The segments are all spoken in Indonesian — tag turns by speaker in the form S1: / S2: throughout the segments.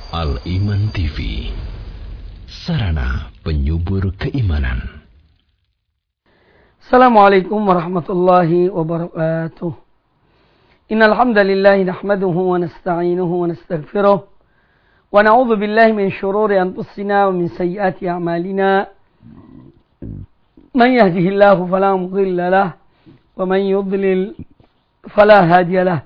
S1: Al-Iman TV, sarana penyubur keimanan.
S2: Assalamualaikum warahmatullahi wabarakatuh. Innal hamdalillah nahmaduhu wa nasta'inuhu wa nastaghfiruh wa na'udzu billahi min shururi anfusina wa min sayyiati a'malina. Man yahdihillahu fala mudilla lahu wa man yudlil fala hadiya lahu.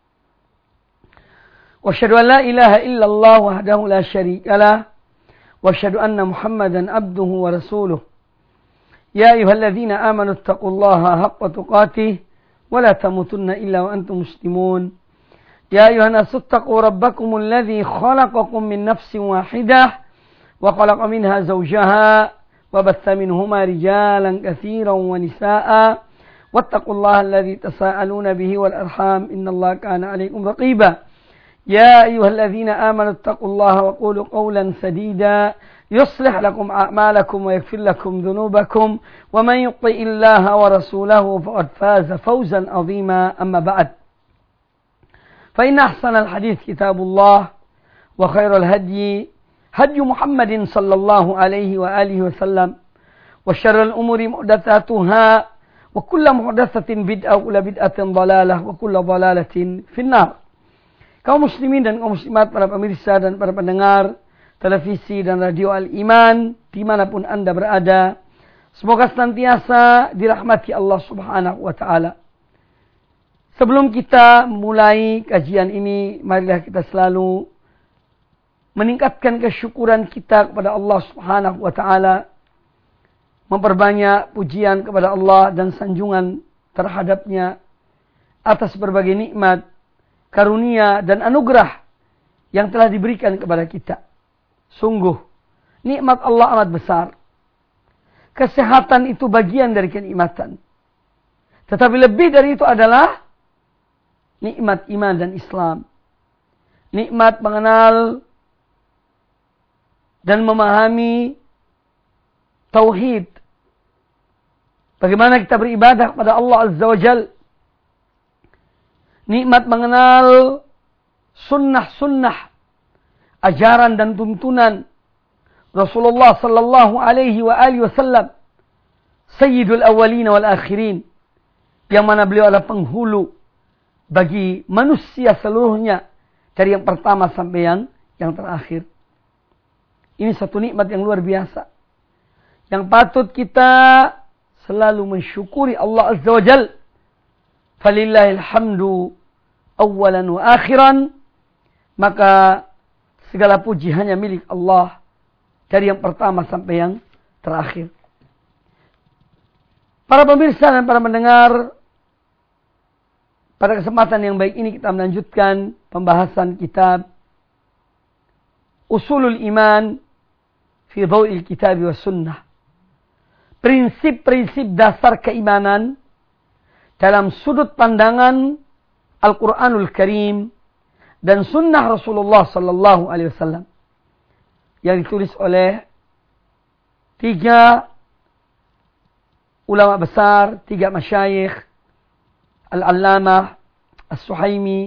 S2: وأشهد أن لا إله إلا الله وحده لا شريك له وأشهد أن محمدا عبده ورسوله يا أيها الذين آمنوا اتقوا الله حق تقاته ولا تموتن إلا وأنتم مسلمون يا أيها الناس اتقوا ربكم الذي خلقكم من نفس واحدة وخلق منها زوجها وبث منهما رجالا كثيرا ونساء واتقوا الله الذي تساءلون به والأرحام إن الله كان عليكم رقيبا يا أيها الذين آمنوا اتقوا الله وقولوا قولا سديدا يصلح لكم أعمالكم ويغفر لكم ذنوبكم ومن يطع الله ورسوله فقد فاز فوزا عظيما أما بعد فإن أحسن الحديث كتاب الله وخير الهدي هدي محمد صلى الله عليه وآله وسلم وشر الأمور محدثاتها وكل محدثة بدعة وكل بدعة ضلالة وكل ضلالة في النار. Kaum muslimin dan kaum muslimat, para pemirsa dan para pendengar televisi dan radio Al-Iman dimanapun Anda berada, semoga senantiasa dirahmati Allah Subhanahu wa Ta'ala. Sebelum kita mulai kajian ini, marilah kita selalu meningkatkan kesyukuran kita kepada Allah Subhanahu wa Ta'ala, memperbanyak pujian kepada Allah dan sanjungan terhadapnya atas berbagai nikmat, karunia dan anugerah yang telah diberikan kepada kita. Sungguh, nikmat Allah amat besar. Kesehatan itu bagian dari kenikmatan. Tetapi lebih dari itu adalah nikmat iman dan Islam. Nikmat mengenal dan memahami tauhid. Bagaimana kita beribadah kepada Allah Azza wa Jalla. Nikmat mengenal sunnah-sunnah, ajaran dan tuntunan Rasulullah sallallahu alaihi wa alihi wasallam, Sayyidul Awwalin wal Akhirin, yang mana beliau adalah penghulu bagi manusia seluruhnya, dari yang pertama sampai yang terakhir. Ini satu nikmat yang luar biasa, yang patut kita selalu mensyukuri Allah Azza wa Jalla. Falillahil hamdu awalan wa akhiran. Maka segala puji hanya milik Allah, dari yang pertama sampai yang terakhir. Para pemirsa dan para pendengar, pada kesempatan yang baik ini kita melanjutkan pembahasan kitab Usulul Iman fi Dhaw'il Kitab wa Sunnah. Prinsip-prinsip dasar keimanan dalam sudut pandangan Al-Quranul Karim dan Sunnah Rasulullah Sallallahu Alaihi Wasallam, yang ditulis oleh 3 ulama besar, 3 masyayikh, Al-Allamah As-Suhaimi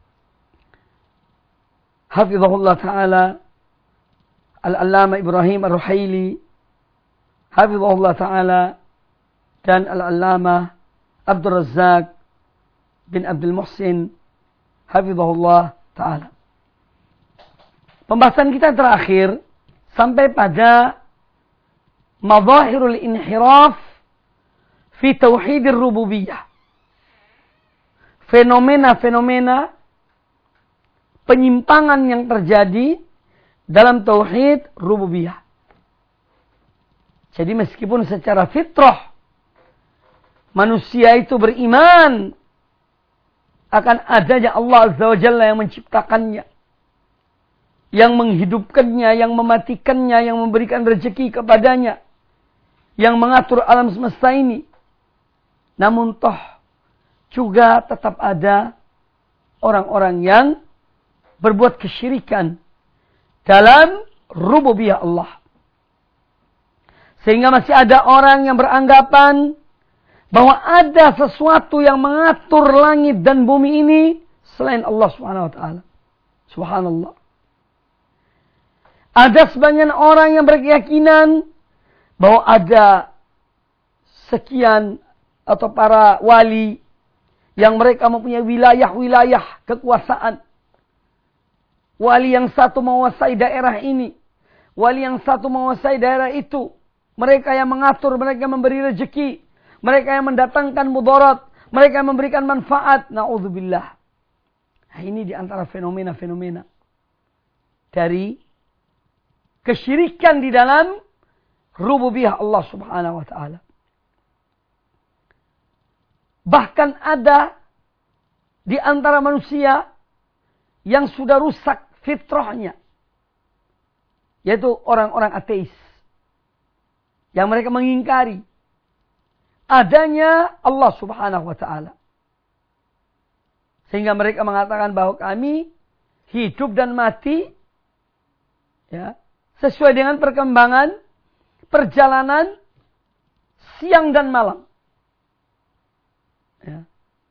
S2: hafizahullah ta'ala, Al-Allamah Ibrahim Ar-Ruhaili hafizahullah ta'ala, dan Al-Allamah Abdul Razzaq bin Abdul Muhsin hafizahullah ta'ala. Pembahasan kita terakhir sampai pada madahirul inhiraf fi tauhidir rububiyah. Fenomena-fenomena penyimpangan yang terjadi dalam tauhid rububiyah. Jadi meskipun secara fitrah manusia itu beriman akan adanya Allah Azza wa Jalla yang menciptakannya, yang menghidupkannya, yang mematikannya, yang memberikan rezeki kepadanya, yang mengatur alam semesta ini. Namun toh juga tetap ada orang-orang yang berbuat kesyirikan dalam rububiyah Allah. Sehingga masih ada orang yang beranggapan bahwa ada sesuatu yang mengatur langit dan bumi ini selain Allah Subhanahu wa taala. Subhanallah. Ada sebagian orang yang berkeyakinan bahwa ada sekian atau para wali yang mereka mempunyai wilayah-wilayah kekuasaan. Wali yang satu menguasai daerah ini, wali yang satu menguasai daerah itu. Mereka yang mengatur, mereka yang memberi rezeki, mereka yang mendatangkan mudarat, mereka yang memberikan manfaat. Na'udzubillah. Nah, ini di antara fenomena-fenomena dari kesyirikan di dalam rububiyah Allah Subhanahu wa taala. Bahkan ada di antara manusia yang sudah rusak fitrahnya, yaitu orang-orang ateis, yang mereka mengingkari adanya Allah Subhanahu wa taala. Sehingga mereka mengatakan bahwa kami hidup dan mati ya, sesuai dengan perkembangan perjalanan siang dan malam. Ya.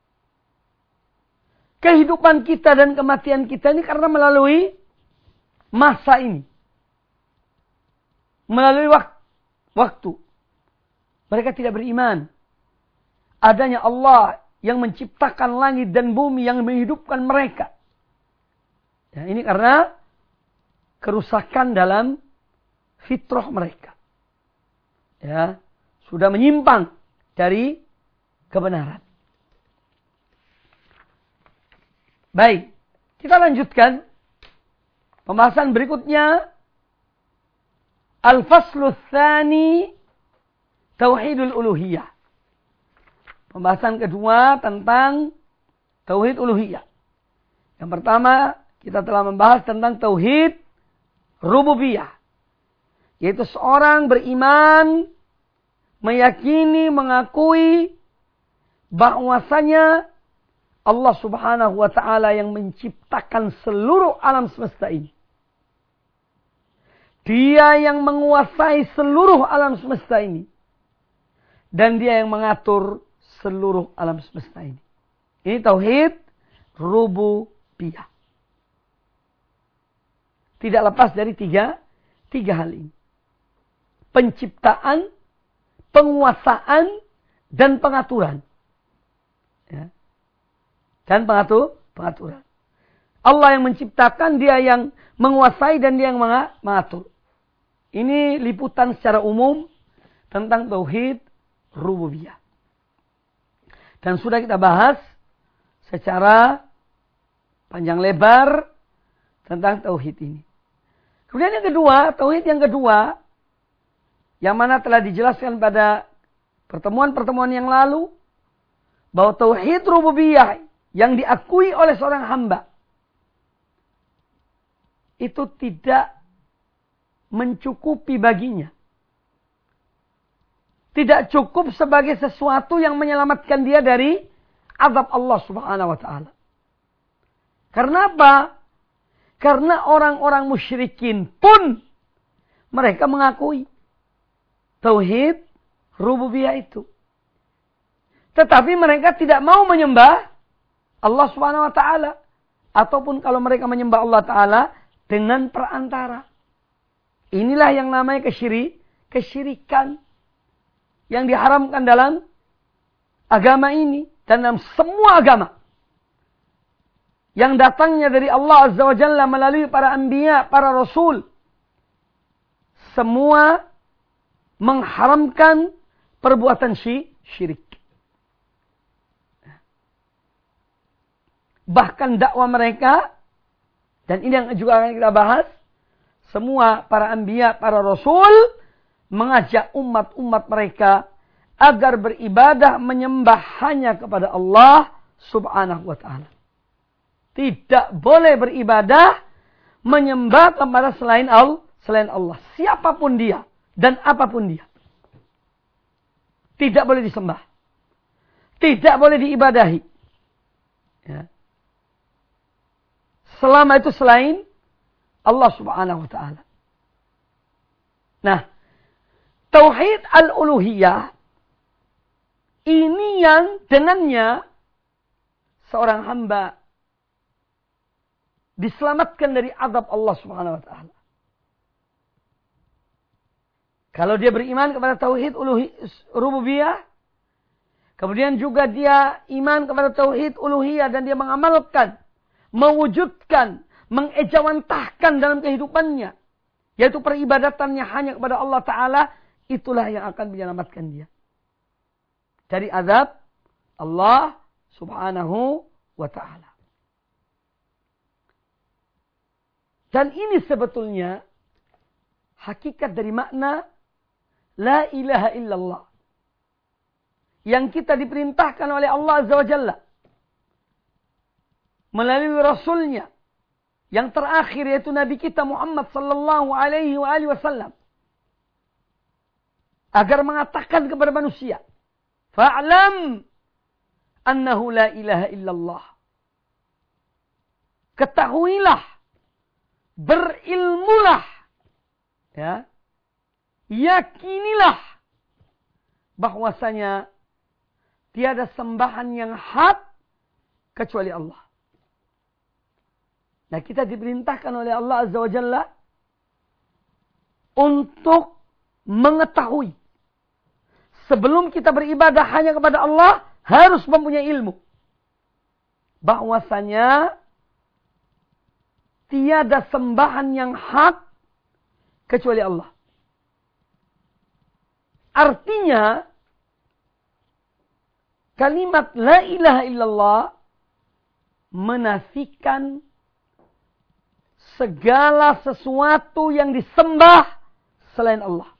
S2: Kehidupan kita dan kematian kita ini karena melalui masa ini. Melalui waktu. Mereka tidak beriman adanya Allah yang menciptakan langit dan bumi, yang menghidupkan mereka. Ya, ini karena kerusakan dalam fitrah mereka. Ya, sudah menyimpang dari kebenaran. Baik, kita lanjutkan pembahasan berikutnya. Al-Faslu Tsani, Tauhidul Uluhiyah. Pembahasan kedua tentang Tauhid Uluhiyah. Yang pertama, kita telah membahas tentang Tauhid Rububiyah. Yaitu seorang beriman, meyakini, mengakui bahwasanya Allah Subhanahu wa taala yang menciptakan seluruh alam semesta ini. Dia yang menguasai seluruh alam semesta ini. Dan dia yang mengatur seluruh alam semesta ini. Ini tauhid rububiyah. Tidak lepas dari tiga hal ini. Penciptaan, penguasaan, dan pengaturan. Ya. Dan pengaturan. Allah yang menciptakan, dia yang menguasai, dan dia yang mengatur. Ini liputan secara umum tentang tauhid rububiyah. Dan sudah kita bahas secara panjang lebar tentang tauhid ini. Kemudian yang kedua, tauhid yang kedua, yang mana telah dijelaskan pada pertemuan-pertemuan yang lalu, bahwa tauhid rububiyah yang diakui oleh seorang hamba itu tidak mencukupi baginya. Tidak cukup sebagai sesuatu yang menyelamatkan dia dari azab Allah Subhanahu wa taala. Karena apa? Karena orang-orang musyrikin pun mereka mengakui tauhid rububiyah itu. Tetapi mereka tidak mau menyembah Allah Subhanahu wa taala, ataupun kalau mereka menyembah Allah taala dengan perantara. Inilah yang namanya kesyirikan yang diharamkan dalam agama ini dan dalam semua agama. Yang datangnya dari Allah Azza wa Jalla melalui para anbiya, para rasul. Semua mengharamkan perbuatan syirik. Bahkan dakwah mereka, dan ini yang juga akan kita bahas, semua para anbiya, para rasul mengajak umat-umat mereka agar beribadah menyembah hanya kepada Allah Subhanahu wa taala. Tidak boleh beribadah menyembah kepada selain Allah. Siapapun dia dan apapun dia. Tidak boleh disembah. Tidak boleh diibadahi. Ya. Selama itu selain Allah Subhanahu wa taala. Nah, tauhid al-uluhiyah ini yang dengannya seorang hamba diselamatkan dari azab Allah Subhanahu wa taala. Kalau dia beriman kepada tauhid rububiyah, kemudian juga dia iman kepada tauhid uluhiyah dan dia mengamalkan, mewujudkan, mengejawantahkan dalam kehidupannya, yaitu peribadatannya hanya kepada Allah Ta'ala, itulah yang akan menyelamatkan dia dari azab Allah Subhanahu wa Ta'ala. Dan ini sebetulnya hakikat dari makna La ilaha illallah yang kita diperintahkan oleh Allah Azza wa Jalla melalui Rasulnya yang terakhir, yaitu Nabi kita Muhammad sallallahu alaihi wasallam, agar mengatakan kepada manusia, fa'lam annahu la ilaha illallah. Ketahuilah, berilmulah, ya, yakinilah bahwasanya tiada sembahan yang hak kecuali Allah. Nah, kita diperintahkan oleh Allah Azza wa Jalla untuk mengetahui. Sebelum kita beribadah hanya kepada Allah, harus mempunyai ilmu. Bahwasanya tiada sembahan yang hak kecuali Allah. Artinya, kalimat la ilaha illallah menafikan segala sesuatu yang disembah selain Allah.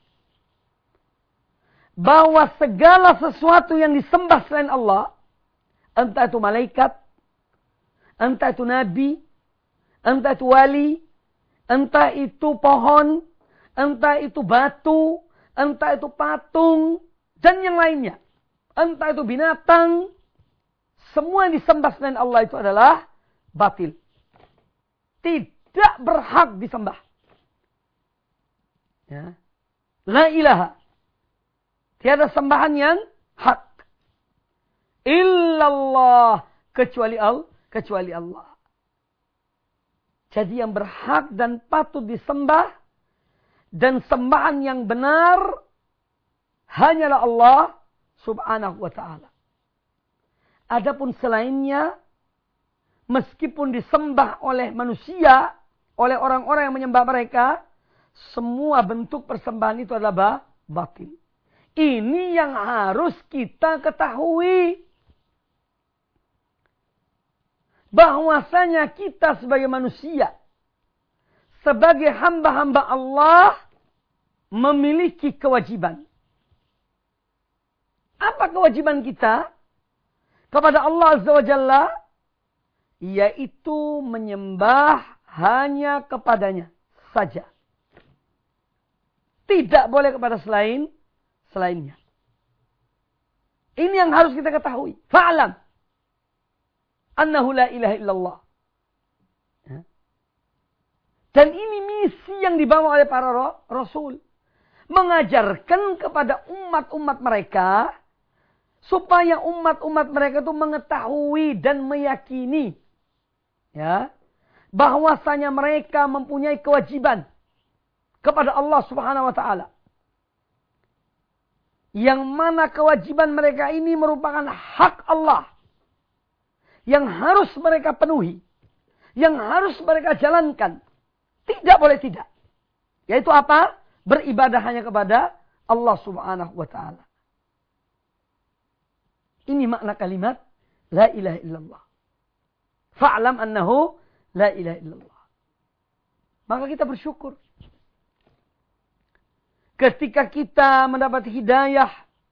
S2: Bahwa segala sesuatu yang disembah selain Allah, entah itu malaikat, entah itu nabi, entah itu wali, entah itu pohon, entah itu batu, entah itu patung, dan yang lainnya. Entah itu binatang, semua yang disembah selain Allah itu adalah batil. Tidak berhak disembah. Ya. La ilaha. Tiada sembahan yang hak. Illallah. Kecuali Allah. Jadi yang berhak dan patut disembah, dan sembahan yang benar, hanyalah Allah Subhanahu wa ta'ala. Adapun selainnya, meskipun disembah oleh manusia, oleh orang-orang yang menyembah mereka, semua bentuk persembahan itu adalah batil. Ini yang harus kita ketahui. Bahwasanya kita sebagai manusia, sebagai hamba-hamba Allah, memiliki kewajiban. Apa kewajiban kita kepada Allah Azza wa Jalla? Yaitu menyembah hanya kepadanya saja. Tidak boleh kepada selainnya. Ini yang harus kita ketahui. Fa'lam annahu la ilaha illallah. Dan ini misi yang dibawa oleh para rasul. Mengajarkan kepada umat-umat mereka, supaya umat-umat mereka itu mengetahui dan meyakini, ya, bahwasanya mereka mempunyai kewajiban kepada Allah Subhanahu wa ta'ala. Yang mana kewajiban mereka ini merupakan hak Allah. Yang harus mereka penuhi. Yang harus mereka jalankan. Tidak boleh tidak. Yaitu apa? Beribadah hanya kepada Allah Subhanahu wa ta'ala. Ini makna kalimat la ilaha illallah. Fa'lam annahu la ilaha illallah. Maka kita bersyukur. Ketika kita mendapat hidayah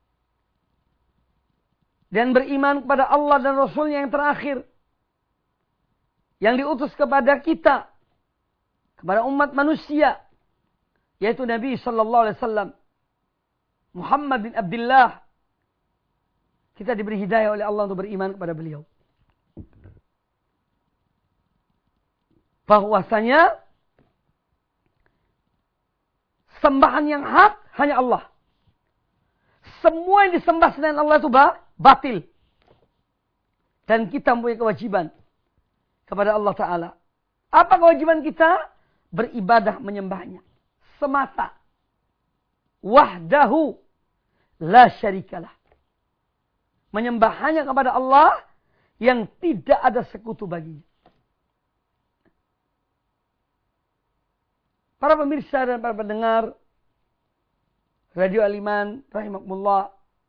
S2: dan beriman kepada Allah dan Rasulnya yang terakhir, yang diutus kepada kita, kepada umat manusia, yaitu Nabi sallallahu alaihi wasallam, Muhammad bin Abdullah, kita diberi hidayah oleh Allah untuk beriman kepada beliau. Bahwasanya sembahan yang hak hanya Allah. Semua yang disembah selain Allah itu batil. Dan kita mempunyai kewajiban kepada Allah Ta'ala. Apa kewajiban kita? Beribadah menyembahnya. Semata. wahdahu la syarikalah. Menyembah hanya kepada Allah yang tidak ada sekutu baginya. Para pemirsa dan para pendengar Radio Al-Iman rahimakumullah,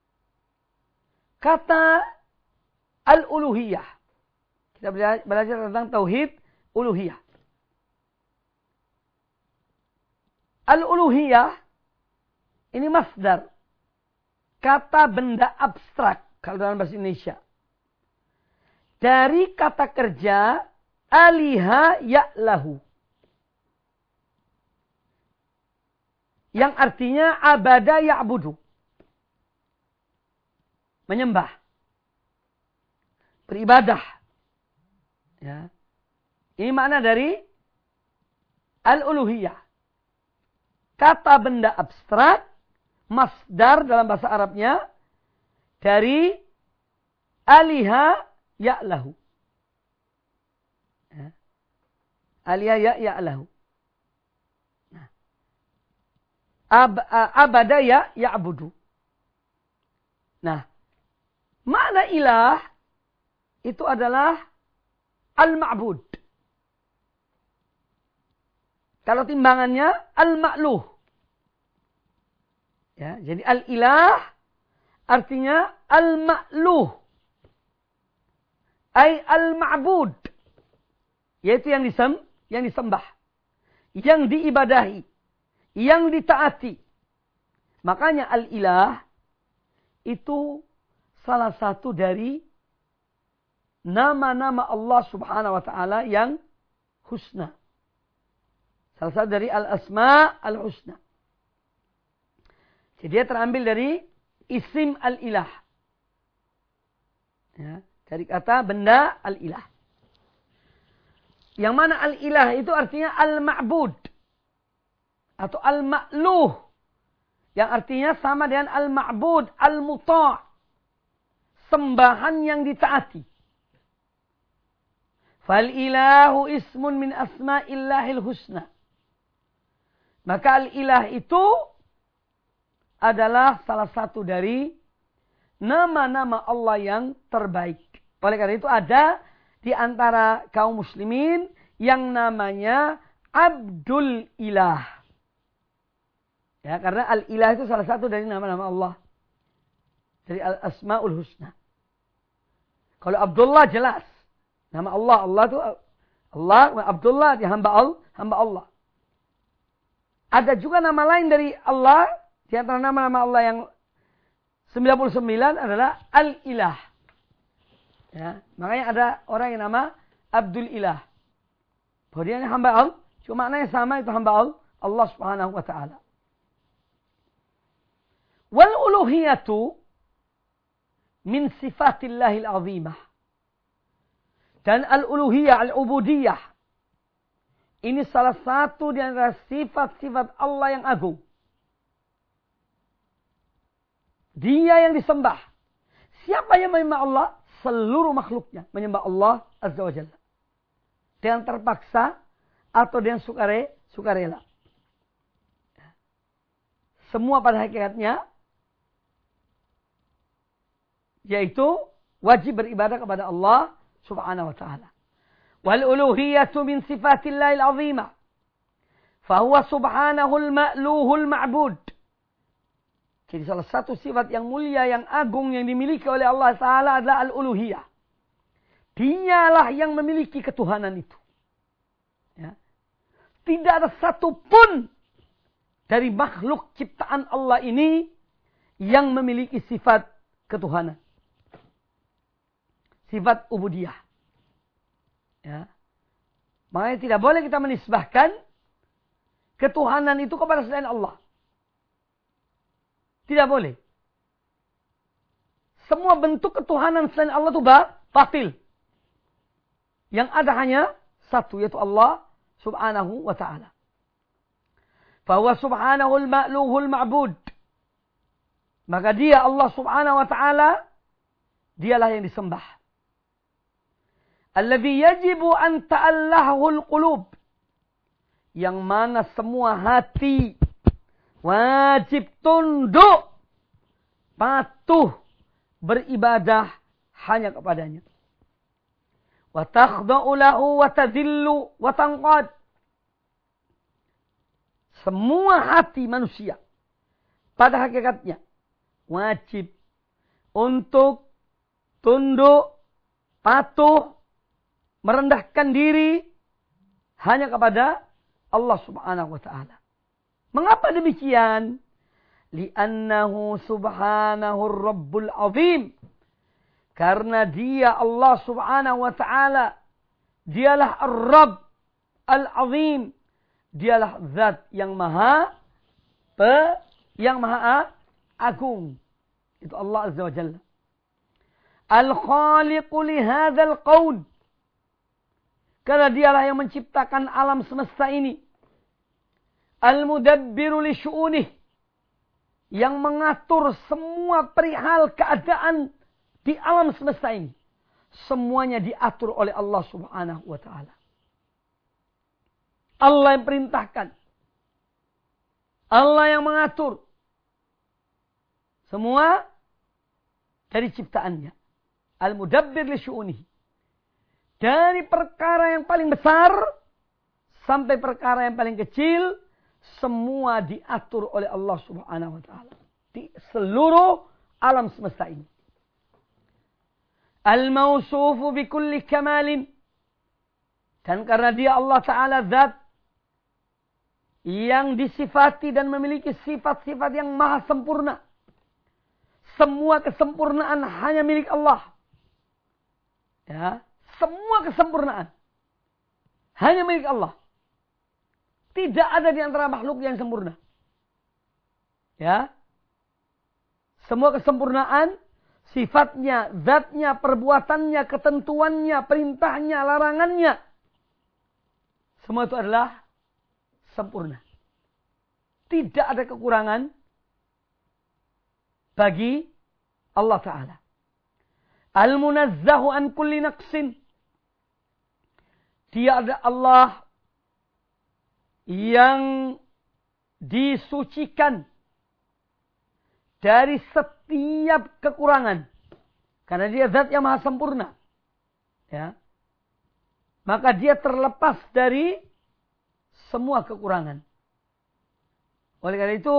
S2: kata al-uluhiyah, kita belajar tentang tauhid uluhiyah. Al-uluhiyah ini masdar, kata benda abstrak kalau dalam bahasa Indonesia. Dari kata kerja aliha ya'lahu, yang artinya abada ya'budu, menyembah, beribadah. Ya. Ini makna dari al-uluhiyah. Kata benda abstrak, masdar dalam bahasa Arabnya, dari aliha ya'lahu. Ya. Aliha ya'lahu. Nah. Abada ya'budu. Nah, makna ilah itu adalah al-ma'bud. Kalau timbangannya al-ma'luh. Ya, jadi al-ilah artinya al-ma'luh. Ay al-ma'bud. Yaitu yang disembah. Yang diibadahi. Yang ditaati. Makanya al-ilah itu salah satu dari nama-nama Allah subhanahu wa ta'ala yang husna. Salah satu dari al-asma al-husna. Jadi dia terambil dari isim al-ilah. Ya, dari kata benda al-ilah. Yang mana al-ilah itu artinya al-ma'bud. Atau al-ma'luh. Yang artinya sama dengan al-ma'bud, al-muta'. Sembahan yang ditaati. Fal-ilahu ismun min asma'illahil husna. Maka al-ilah itu adalah salah satu dari nama-nama Allah yang terbaik. Oleh karena itu ada di antara kaum muslimin yang namanya Abdul Ilah. Ya, karena al-ilah itu salah satu dari nama-nama Allah. Dari al-asma'ul husna. Kalau Abdullah jelas. Nama Allah. Allah itu Allah. Abdullah dia hamba Allah. Ada juga nama lain dari Allah. Di antara nama-nama Allah yang 99 adalah Al-Ilah. Ya, makanya ada orang yang nama Abdul Ilah. Bahwa dia hamba Allah. Cuma maknanya sama, itu hamba Allah subhanahu wa ta'ala. Wal-uluhiyatu min sifatillahil azimah. Dan al-uluhiyah, al-ubudiyah. Ini salah satu di antara sifat-sifat Allah yang agung. Dia yang disembah. Siapa yang menyembah Allah? Seluruh makhluknya menyembah Allah Azza wa Jalla. Dengan terpaksa atau dengan sukarela. Semua pada hakikatnya yaitu wajib beribadah kepada Allah subhanahu wa ta'ala. Wal uluhiyatu min sifatillahil azimah. Fahuwa subhanahul ma'luhul ma'bud. Jadi salah satu sifat yang mulia, yang agung, yang dimiliki oleh Allah Ta'ala adalah al-uluhiyah. Dialah yang memiliki ketuhanan itu. Ya. Tidak ada satupun dari makhluk ciptaan Allah ini yang memiliki sifat ketuhanan. Sifat ubudiyah. Ya. Makanya tidak boleh kita menisbahkan ketuhanan itu kepada selain Allah. Tidak boleh. Semua bentuk ketuhanan selain Allah itu batil. Yang ada hanya satu, yaitu Allah subhanahu wa ta'ala. Fahuwa subhanahul ma'luhul ma'bud. Maka dia Allah subhanahu wa ta'ala, dialah yang disembah. Alladhi yajibu an ta'allahul qulub. Yang mana semua hati Wajib tunduk, patuh, beribadah hanya kepadanya. Wa takhda'u lahu wa tadhillu wa tanqad. Semua hati manusia pada hakikatnya wajib untuk tunduk, patuh, merendahkan diri hanya kepada Allah Subhanahu wa taala. Mengapa demikian? Li'annahu subhanahu rabbul azim. Karena dia Allah Subhanahu wa taala, dialah Ar-Rabb Al-Azim. Dialah zat yang maha agung. Itu Allah Azza wa Jalla. Al-Khaliqu li hadzal qaun. Karena dialah yang menciptakan alam semesta ini. Al-Mudabbiru li syu'unih. Yang mengatur semua perihal keadaan di alam semesta ini. Semuanya diatur oleh Allah Subhanahu wa taala. Allah yang perintahkan. Allah yang mengatur. Semua dari ciptaannya. Al-Mudabbir li syu'unihi. Dari perkara yang paling besar sampai perkara yang paling kecil, semua diatur oleh Allah Subhanahu wa taala di seluruh alam semesta ini. Al-mausufu bi kulli kamalin. Dan karena dia Allah taala zat yang disifati dan memiliki sifat-sifat yang maha sempurna. Semua kesempurnaan hanya milik Allah. Ya, semua kesempurnaan hanya milik Allah. Tidak ada di antara makhluk yang sempurna. Ya. Semua kesempurnaan, sifatnya, zatnya, perbuatannya, ketentuannya, perintahnya, larangannya. Semua itu adalah sempurna. Tidak ada kekurangan bagi Allah Ta'ala. Al-munazzahu an kulli naqsin. Dia ada Allah yang disucikan dari setiap kekurangan. Karena dia zat yang maha sempurna. Ya. Maka dia terlepas dari semua kekurangan. Oleh karena itu,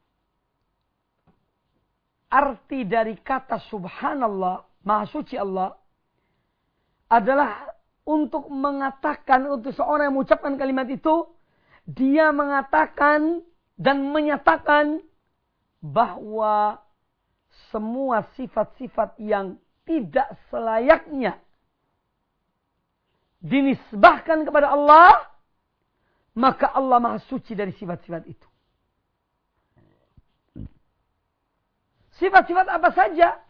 S2: arti dari kata subhanallah, maha suci Allah, adalah untuk mengatakan, untuk seorang yang mengucapkan kalimat itu, dia mengatakan dan menyatakan bahwa semua sifat-sifat yang tidak selayaknya dinisbahkan kepada Allah, maka Allah maha suci dari sifat-sifat itu. Sifat-sifat apa saja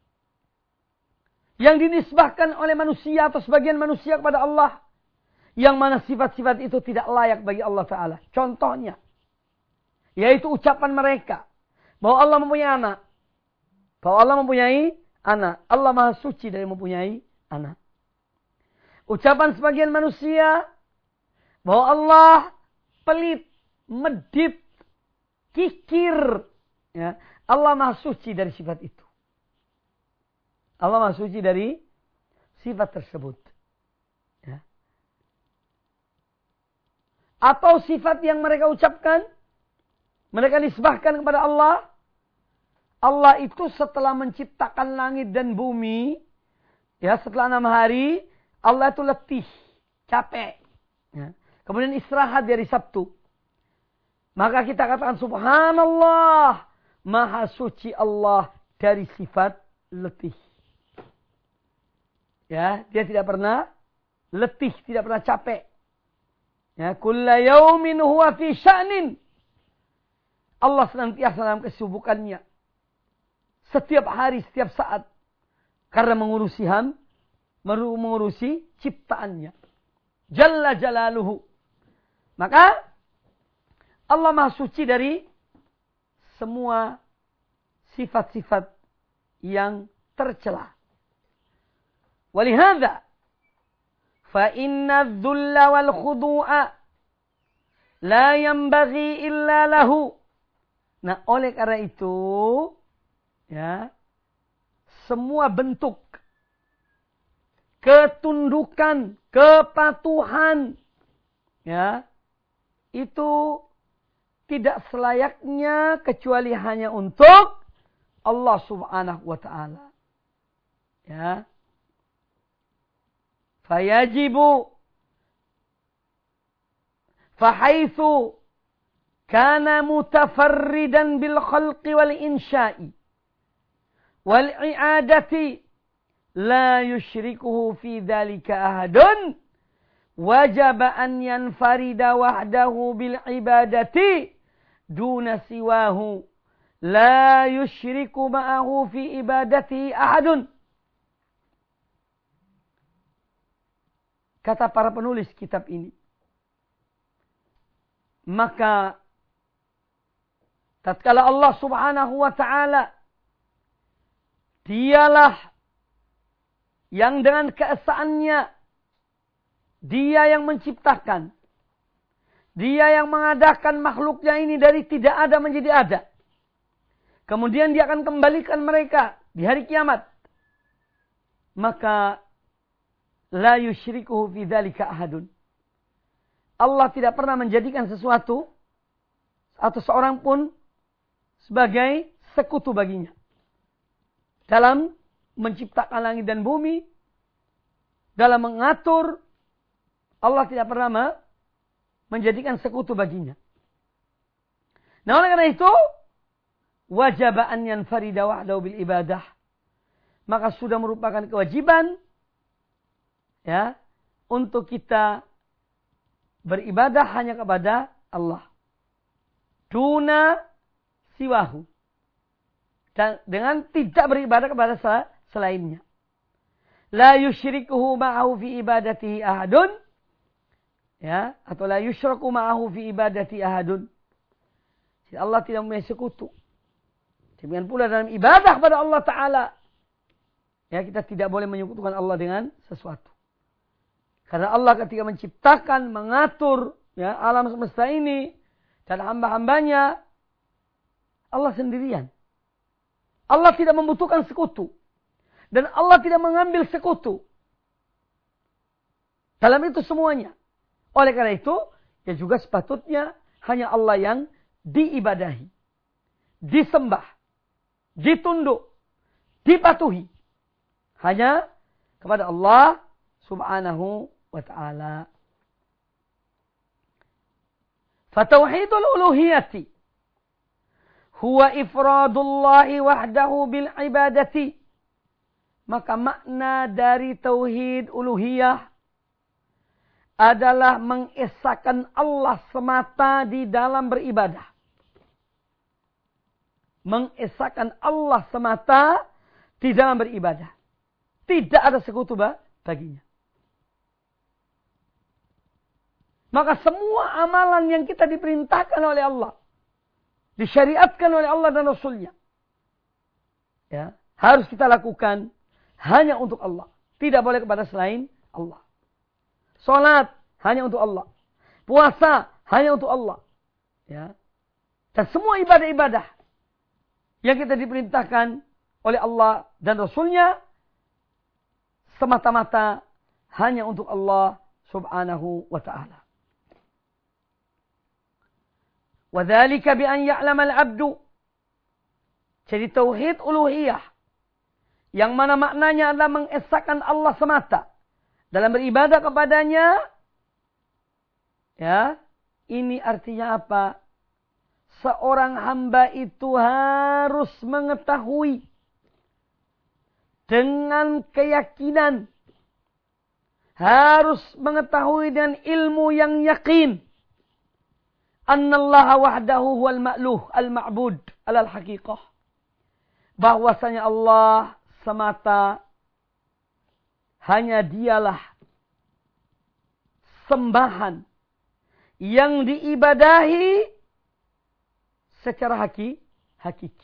S2: yang dinisbahkan oleh manusia atau sebagian manusia kepada Allah, yang mana sifat-sifat itu tidak layak bagi Allah Ta'ala. Contohnya, yaitu ucapan mereka bahwa Allah mempunyai anak. Bahwa Allah mempunyai anak. Allah maha suci dari mempunyai anak. Ucapan sebagian manusia bahwa Allah pelit, medit, kikir. Ya. Allah maha suci dari sifat itu. Allah maha suci dari sifat tersebut. Ya. Atau sifat yang mereka ucapkan, mereka nisbahkan kepada Allah. Allah itu setelah menciptakan langit dan bumi, ya, setelah 6 hari, Allah itu letih, capek. Ya. Kemudian istirahat dari Sabtu. Maka kita katakan subhanallah, maha suci Allah dari sifat letih. Ya, dia tidak pernah letih, tidak pernah capek. Ya, kulla yaumin huwa fi sya'nin. Allah senantiasa dalam kesibukannya. Setiap hari, setiap saat. Karena mengurusi ciptaannya. Jalla jalaluhu. Maka Allah maha suci dari semua sifat-sifat yang tercela. Walihada fa inna adh-dhulla wal khudu'a la yanbaghi illa lahu Nah, oleh karena itu, ya, semua bentuk ketundukan, kepatuhan, ya, itu tidak selayaknya kecuali hanya untuk Allah Subhanahu wa taala. Ya. Fayajibu fahaitsu kana mutafarridan bil khalqi wal insya'i wal i'adati la yusyrikuhu fi dzalika ahadun wajaba an yanfarida wahdahu bil ibadati duna siwahu la yusyriku ma'ahu fi ibadatihi ahadun. Kata para penulis kitab ini, maka tatkala Allah Subhanahu wa taala dialah yang dengan keesaannya dia yang menciptakan, dia yang mengadakan makhluknya ini dari tidak ada menjadi ada. Kemudian dia akan kembalikan mereka di hari kiamat. Maka la yusyrikuhu fi dzalika ahadun. Allah tidak pernah menjadikan sesuatu atau seorang pun sebagai sekutu baginya. Dalam menciptakan langit dan bumi, dalam mengatur, Allah tidak pernah menjadikan sekutu baginya. Nah, oleh karena itu, wajib an yanfarida wahdahu bil ibadah. Maka sudah merupakan kewajiban, ya, untuk kita beribadah hanya kepada Allah. Duna siwahu. Dan dengan tidak beribadah kepada selainnya. La yusyrikuhu ma'ahu fi ibadatihi ahadun. Ya, atau la yusyraku ma'ahu fi ibadati ahadun. Allah tidak mempunyai sekutu. Demikian pula dalam ibadah kepada Allah Ta'ala. Ya, kita tidak boleh menyekutukan Allah dengan sesuatu. Karena Allah ketika menciptakan, mengatur, ya, alam semesta ini dan hamba-hambanya, Allah sendirian. Allah tidak membutuhkan sekutu. Dan Allah tidak mengambil sekutu. Dalam itu semuanya. Oleh karena itu, ya juga sepatutnya hanya Allah yang diibadahi, disembah, ditunduk, dipatuhi. Hanya kepada Allah Subhanahu wa ta'ala. Fatauhidul uluhiyati huwa ifradullahi wahdahu bil ibadati. Maka makna dari tauhid uluhiyah adalah mengesahkan Allah semata di dalam beribadah. Mengesahkan Allah semata di dalam beribadah. Tidak ada sekutu baginya. Maka semua amalan yang kita diperintahkan oleh Allah, disyariatkan oleh Allah dan Rasulnya, ya, harus kita lakukan hanya untuk Allah. Tidak boleh kepada selain Allah. Salat hanya untuk Allah. Puasa hanya untuk Allah. Ya. Dan semua ibadah-ibadah yang kita diperintahkan oleh Allah dan Rasulnya semata-mata hanya untuk Allah Subhanahu wa ta'ala. Wadzalika bi an ya'lama al-'abdu. Jadi tauhid uluhiyah yang mana maknanya adalah mengesahkan Allah semata dalam beribadah kepadanya. Ya, ini artinya apa? Seorang hamba itu harus mengetahui dengan keyakinan, harus mengetahui dengan ilmu yang yakin, annallaha wahdahu huwal ma'luh al-ma'bud alal haqiqah. Bahwasanya Allah semata hanya dialah sembahan yang diibadahi secara hakiki.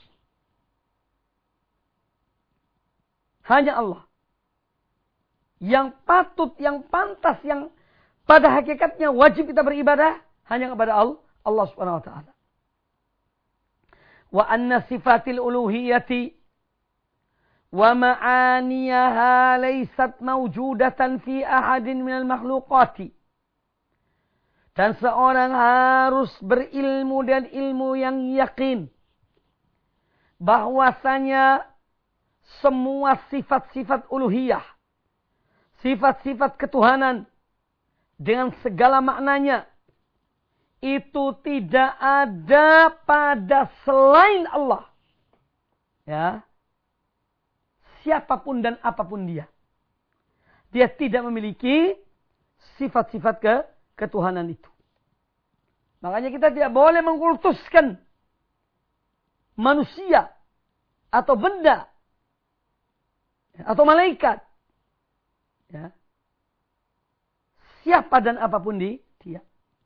S2: Hanya Allah yang patut, yang pantas, yang pada hakikatnya wajib kita beribadah hanya kepada Allah Subhanahu wa ta'ala. wa anna sifatil uluhiyati wa ma'aniyaha laysat mawjudatan fi ahadin minal makhluqati. Dan seorang harus berilmu dan ilmu yang yakin bahwasanya semua sifat-sifat uluhiyah, sifat-sifat ketuhanan dengan segala maknanya itu tidak ada pada selain Allah. Ya. Siapapun dan apapun dia. Dia tidak memiliki sifat-sifat ketuhanan itu. Makanya kita tidak boleh mengkultuskan manusia atau benda atau malaikat. Ya. Siapa dan apapun dia.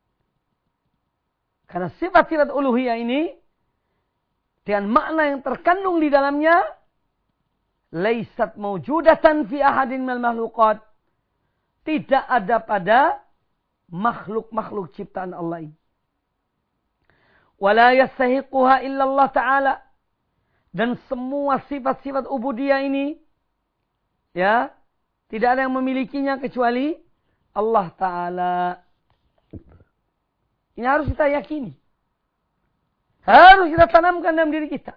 S2: Karena sifat-sifat uluhiyah ini dengan makna yang terkandung di dalamnya laisat mawjudatan fi ahadin minal makhluqat. Tidak ada pada makhluk-makhluk ciptaan Allah ini. Wala yastahiquha illa Allah Ta'ala. Dan semua sifat-sifat ubudiyah ini ya, tidak ada yang memilikinya kecuali Allah Ta'ala. Ini harus kita yakini. Harus kita tanamkan dalam diri kita.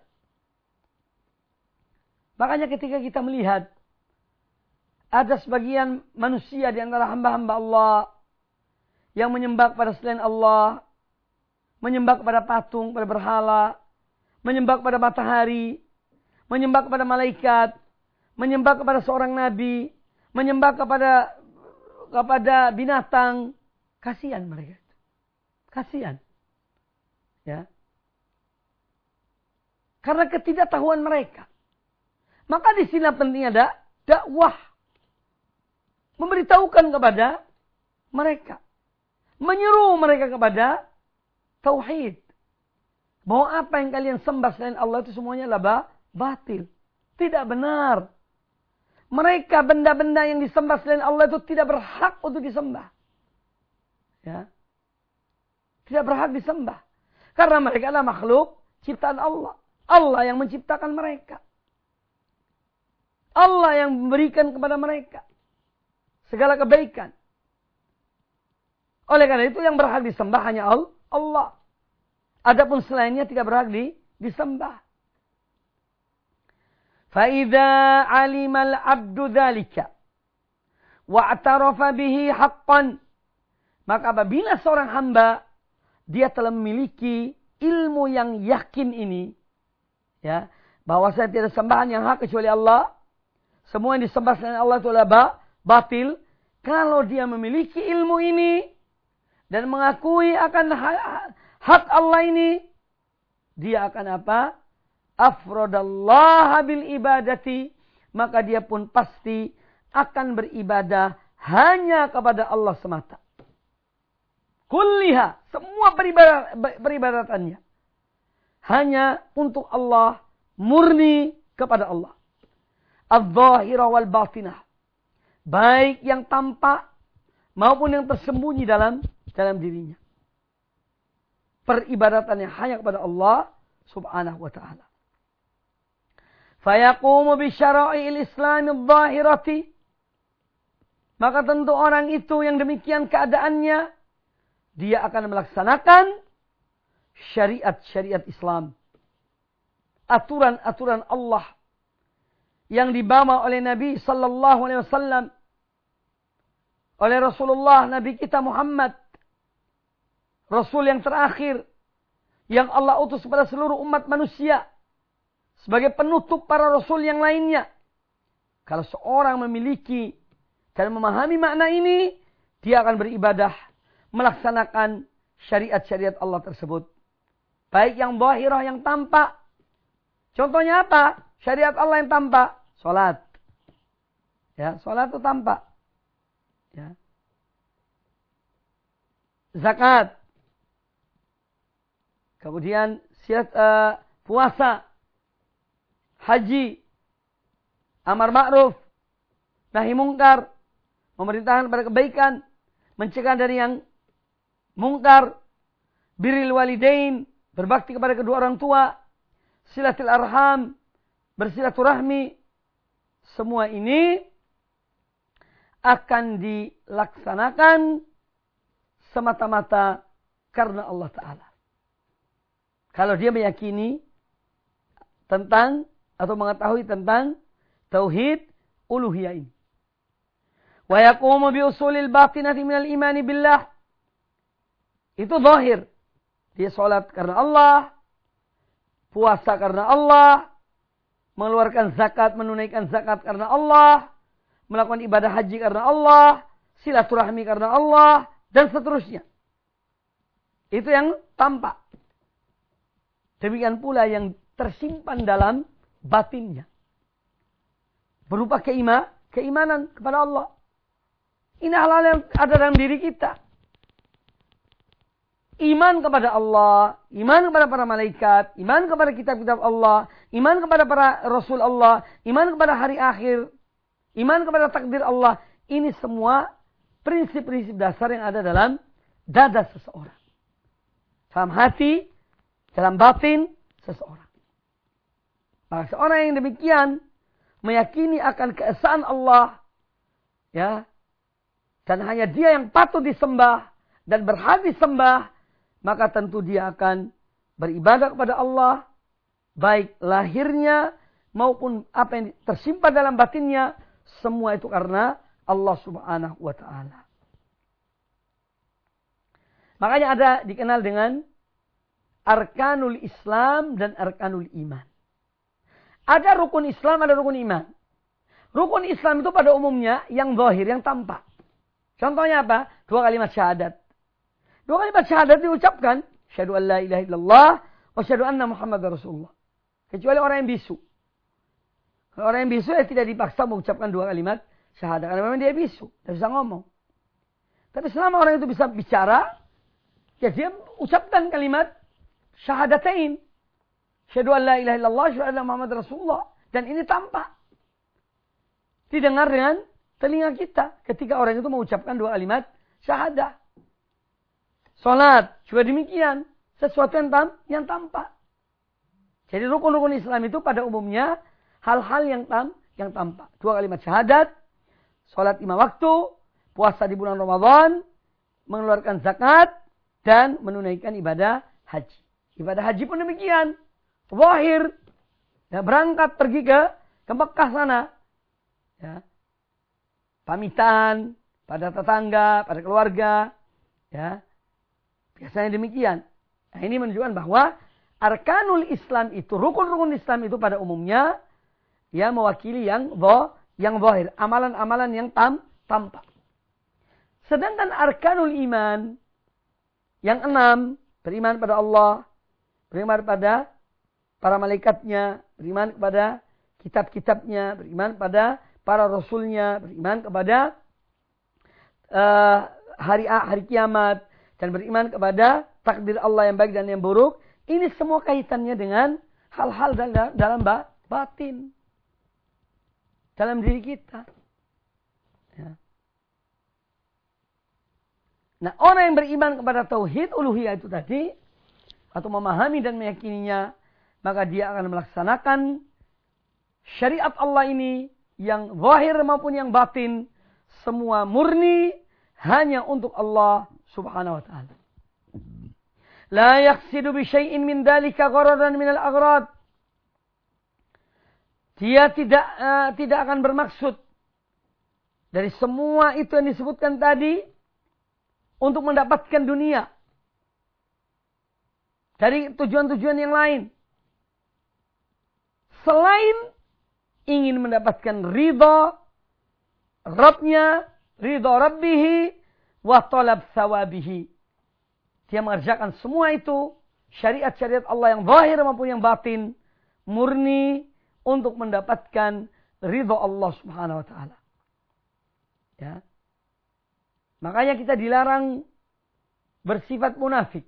S2: Makanya ketika kita melihat ada sebagian manusia di antara hamba-hamba Allah yang menyembah kepada selain Allah, menyembah kepada patung, kepada berhala, menyembah kepada matahari, menyembah kepada malaikat, menyembah kepada seorang nabi, menyembah kepada binatang. Kasihan mereka. Kasihan. Ya. Karena ketidaktahuan mereka. Maka di sini penting ada dakwah. Memberitahukan kepada mereka. Menyeru mereka kepada tauhid. Bahwa apa yang kalian sembah selain Allah itu semuanya adalah batil. Tidak benar. Mereka benda-benda yang disembah selain Allah itu tidak berhak untuk disembah. Ya. Tidak berhak disembah. Karena mereka adalah makhluk ciptaan Allah. Allah yang menciptakan mereka. Allah yang memberikan kepada mereka segala kebaikan. Oleh karena itu yang berhak disembah hanya Allah. Adapun selainnya tidak berhak disembah. فَإِذَا عَلِمَ الْعَبْدُ ذَلِكَ وَاعْتَرَفَ بِهِ حَقًّا. Maka apabila seorang hamba dia telah memiliki ilmu yang yakin ini, ya, bahwa saya tidak sembahan yang hak kecuali Allah, semua yang disembah selain Allah itu adalah batil. Kalau dia memiliki ilmu ini dan mengakui akan hak Allah ini, dia akan apa? Afrodallaha bil ibadati, maka dia pun pasti akan beribadah hanya kepada Allah semata. Kulliha, semua peribadatannya hanya untuk Allah, murni kepada Allah. Adz-dzahirah wal batinah, baik yang tampak maupun yang tersembunyi dalam dirinya. Peribadatannya hanya kepada Allah Subhanahu wa ta'ala. Fayaqumu bi syara'i'il Islam adz-dzahirati, maka tentu orang itu yang demikian keadaannya, dia akan melaksanakan syariat-syariat Islam. Aturan-aturan Allah yang dibawa oleh Nabi sallallahu alaihi wasallam, oleh Rasulullah Nabi kita Muhammad, Rasul yang terakhir yang Allah utus kepada seluruh umat manusia sebagai penutup para Rasul yang lainnya. Kalau seorang memiliki dan memahami makna ini, dia akan beribadah melaksanakan syariat-syariat Allah tersebut. Baik yang zahirah, yang tampak. Contohnya apa? Syariat Allah yang tampak. Salat. Ya, salat itu tampak. Ya. Zakat. Kemudian puasa. Haji. Amar ma'ruf. Nahi mungkar. Memerintahkan pada kebaikan. Mencegah dari yang mungkar. Birrul walidain. Berbakti kepada kedua orang tua. silatul arham, bersilaturahmi, semua ini akan dilaksanakan semata-mata karena Allah Ta'ala. Kalau dia meyakini tentang atau mengetahui tentang tauhid uluhiyah ini. Wa yaqumu bi usulil batinati minal imani billah. Itu zahir. Dia sholat karena Allah, puasa karena Allah, mengeluarkan zakat, menunaikan zakat karena Allah, melakukan ibadah haji karena Allah, silaturahmi karena Allah, dan seterusnya. Itu yang tampak. Demikian pula yang tersimpan dalam batinnya. Berupa keimanan kepada Allah. Ini hal-hal yang ada dalam diri kita. Iman kepada Allah, iman kepada para malaikat, iman kepada kitab-kitab Allah, iman kepada para rasul Allah, iman kepada hari akhir, iman kepada takdir Allah. Ini semua prinsip-prinsip dasar yang ada dalam dada seseorang. Dalam hati, dalam batin seseorang. Maka seorang yang demikian meyakini akan keesaan Allah, ya, dan hanya Dia yang patut disembah dan berhak disembah, maka tentu dia akan beribadah kepada Allah, baik lahirnya maupun apa yang tersimpan dalam batinnya, semua itu karena Allah Subhanahu wa Ta'ala. Makanya ada dikenal dengan arkanul Islam dan arkanul iman. Ada rukun Islam, ada rukun iman. Rukun Islam itu pada umumnya yang zahir, yang tampak. Contohnya apa? 2 kalimat syahadat. 2 kalimat syahadat diucapkan, syahadu an la ilaha illallah wa syahadu anna Muhammadar Rasulullah. Kecuali orang yang bisu. Kalau orang yang bisu tidak dipaksa mengucapkan 2 kalimat syahadat karena memang dia bisu, tidak bisa ngomong. Tapi selama orang itu bisa bicara, ya dia ucapkan kalimat syahadatain. Syahadu an la ilaha illallah, syahadu anna Muhammadar Rasulullah, dan ini tampak. Didengar dengan telinga kita ketika orang itu mengucapkan 2 kalimat syahadat. Salat juga demikian, sesuatu yang tampak. Jadi rukun-rukun Islam itu pada umumnya hal-hal yang tampak. 2 kalimat syahadat, salat 5 waktu, puasa di bulan Ramadan, mengeluarkan zakat, dan menunaikan ibadah haji. Ibadah haji pun demikian, zahir, ya, berangkat pergi ke Mekah sana, ya, pamitan pada tetangga, pada keluarga, ya. Biasanya demikian. Nah, ini menunjukkan bahwa arkanul Islam itu, rukun-rukun Islam itu pada umumnya ya mewakili yang zahir, amalan-amalan yang tampak. Sedangkan arkanul iman yang 6, beriman pada Allah, beriman pada para malaikatnya, beriman kepada kitab-kitabnya, beriman pada para rasulnya, beriman kepada hari kiamat, dan beriman kepada takdir Allah yang baik dan yang buruk. Ini semua kaitannya dengan hal-hal dalam batin. Dalam diri kita. Ya. Nah, orang yang beriman kepada tauhid uluhiyah itu tadi, atau memahami dan meyakininya, maka dia akan melaksanakan syariat Allah ini, yang zahir maupun yang batin, semua murni hanya untuk Allah Subhanahu wa ta'ala. La yaqsidu bi syai'in min dzalika gharadan min al-aghrad. Dia tidak akan bermaksud dari semua itu yang disebutkan tadi untuk mendapatkan dunia. Dari tujuan-tujuan yang lain. Selain ingin mendapatkan ridha Rabbnya, ridha Rabbihi, wa talab thawabihi. Dia mengerjakan semua itu, syariat-syariat Allah yang zahir maupun yang batin, murni untuk mendapatkan ridha Allah Subhanahu wa ta'ala. Ya. Makanya kita dilarang bersifat munafik.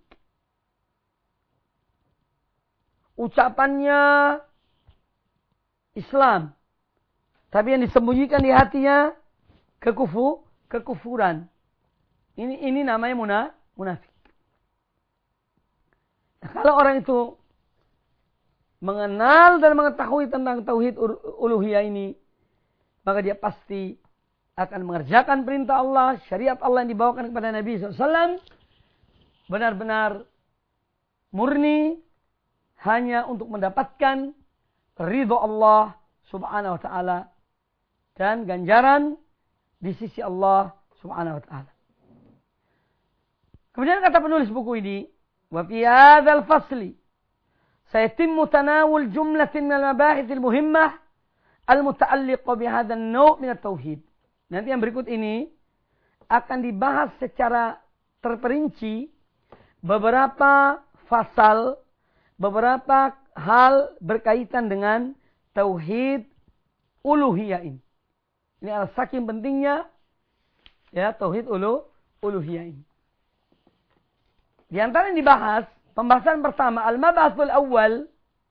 S2: Ucapannya Islam, tapi yang disembunyikan di hatinya kekufuran. Ini namanya munafik. Nah, kalau orang itu mengenal dan mengetahui tentang tauhid uluhiyah ini, maka dia pasti akan mengerjakan perintah Allah, syariat Allah yang dibawakan kepada Nabi SAW, benar-benar murni hanya untuk mendapatkan ridho Allah subhanahu wa ta'ala dan ganjaran di sisi Allah subhanahu wa ta'ala. Kemudian kata penulis buku ini, wa fi hadzal fasli sayatimmu tanawul jumlatin minal mabahits al-muhimmah al-muta'alliqah bihadzal naw' min at-tauhid. Nanti yang berikut ini akan dibahas secara terperinci beberapa fasal, beberapa hal berkaitan dengan tauhid uluhiyah ini. Ini adalah saking pentingnya ya tauhid uluhiyah ini. Di antara yang dibahas, pembahasan pertama, al-mabhasul awal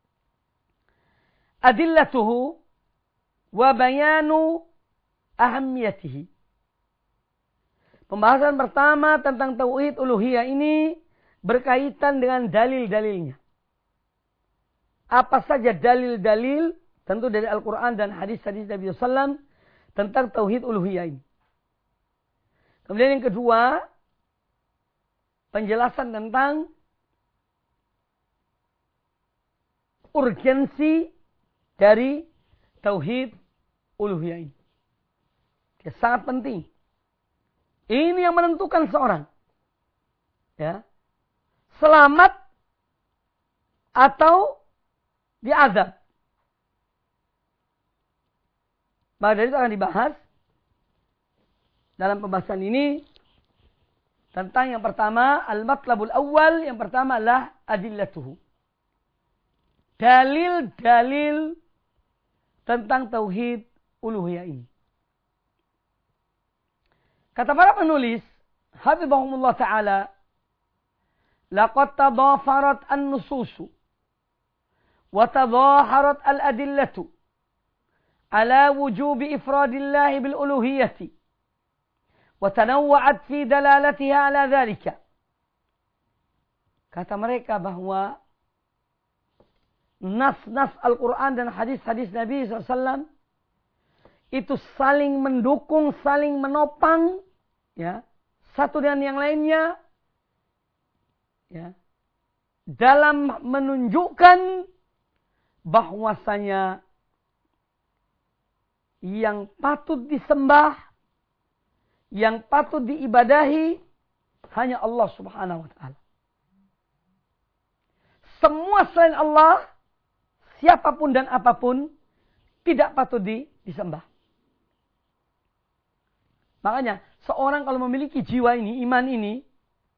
S2: adillatuhu wa bayanu ahammiyatihi. Pembahasan pertama tentang tauhid uluhiyah ini berkaitan dengan dalil-dalilnya. Apa saja dalil-dalil, tentu dari Al-Quran dan hadis-hadis Nabi SAW tentang tauhid uluhiyah ini. Kemudian yang kedua, penjelasan tentang urgensi dari tauhid uluhiyah ini. Ya, sangat penting. Ini yang menentukan seorang ya, selamat atau diazab. Maka dari itu akan dibahas dalam pembahasan ini tentang yang pertama, al-matlabul awal, yang pertama adalah adillatuhu. Dalil-dalil tentang tauhid uluhiyah ini. Kata para penulis, hafizahumullah ta'ala, laqad tadafarat an-nususu wa tadaharat al-adillatu ala wujubi ifradillahi bil uluhiyyati wa tanawwa'at fi dalalatiha ala dhalika. Kata mereka bahwa nas-nas Al-Quran dan hadis-hadis Nabi SAW itu saling mendukung, saling menopang ya, satu dengan yang lainnya ya, dalam menunjukkan bahwasanya yang patut disembah, yang patut diibadahi hanya Allah subhanahu wa ta'ala. Semua selain Allah, siapapun dan apapun, tidak patut disembah. Makanya, seorang kalau memiliki jiwa ini, iman ini,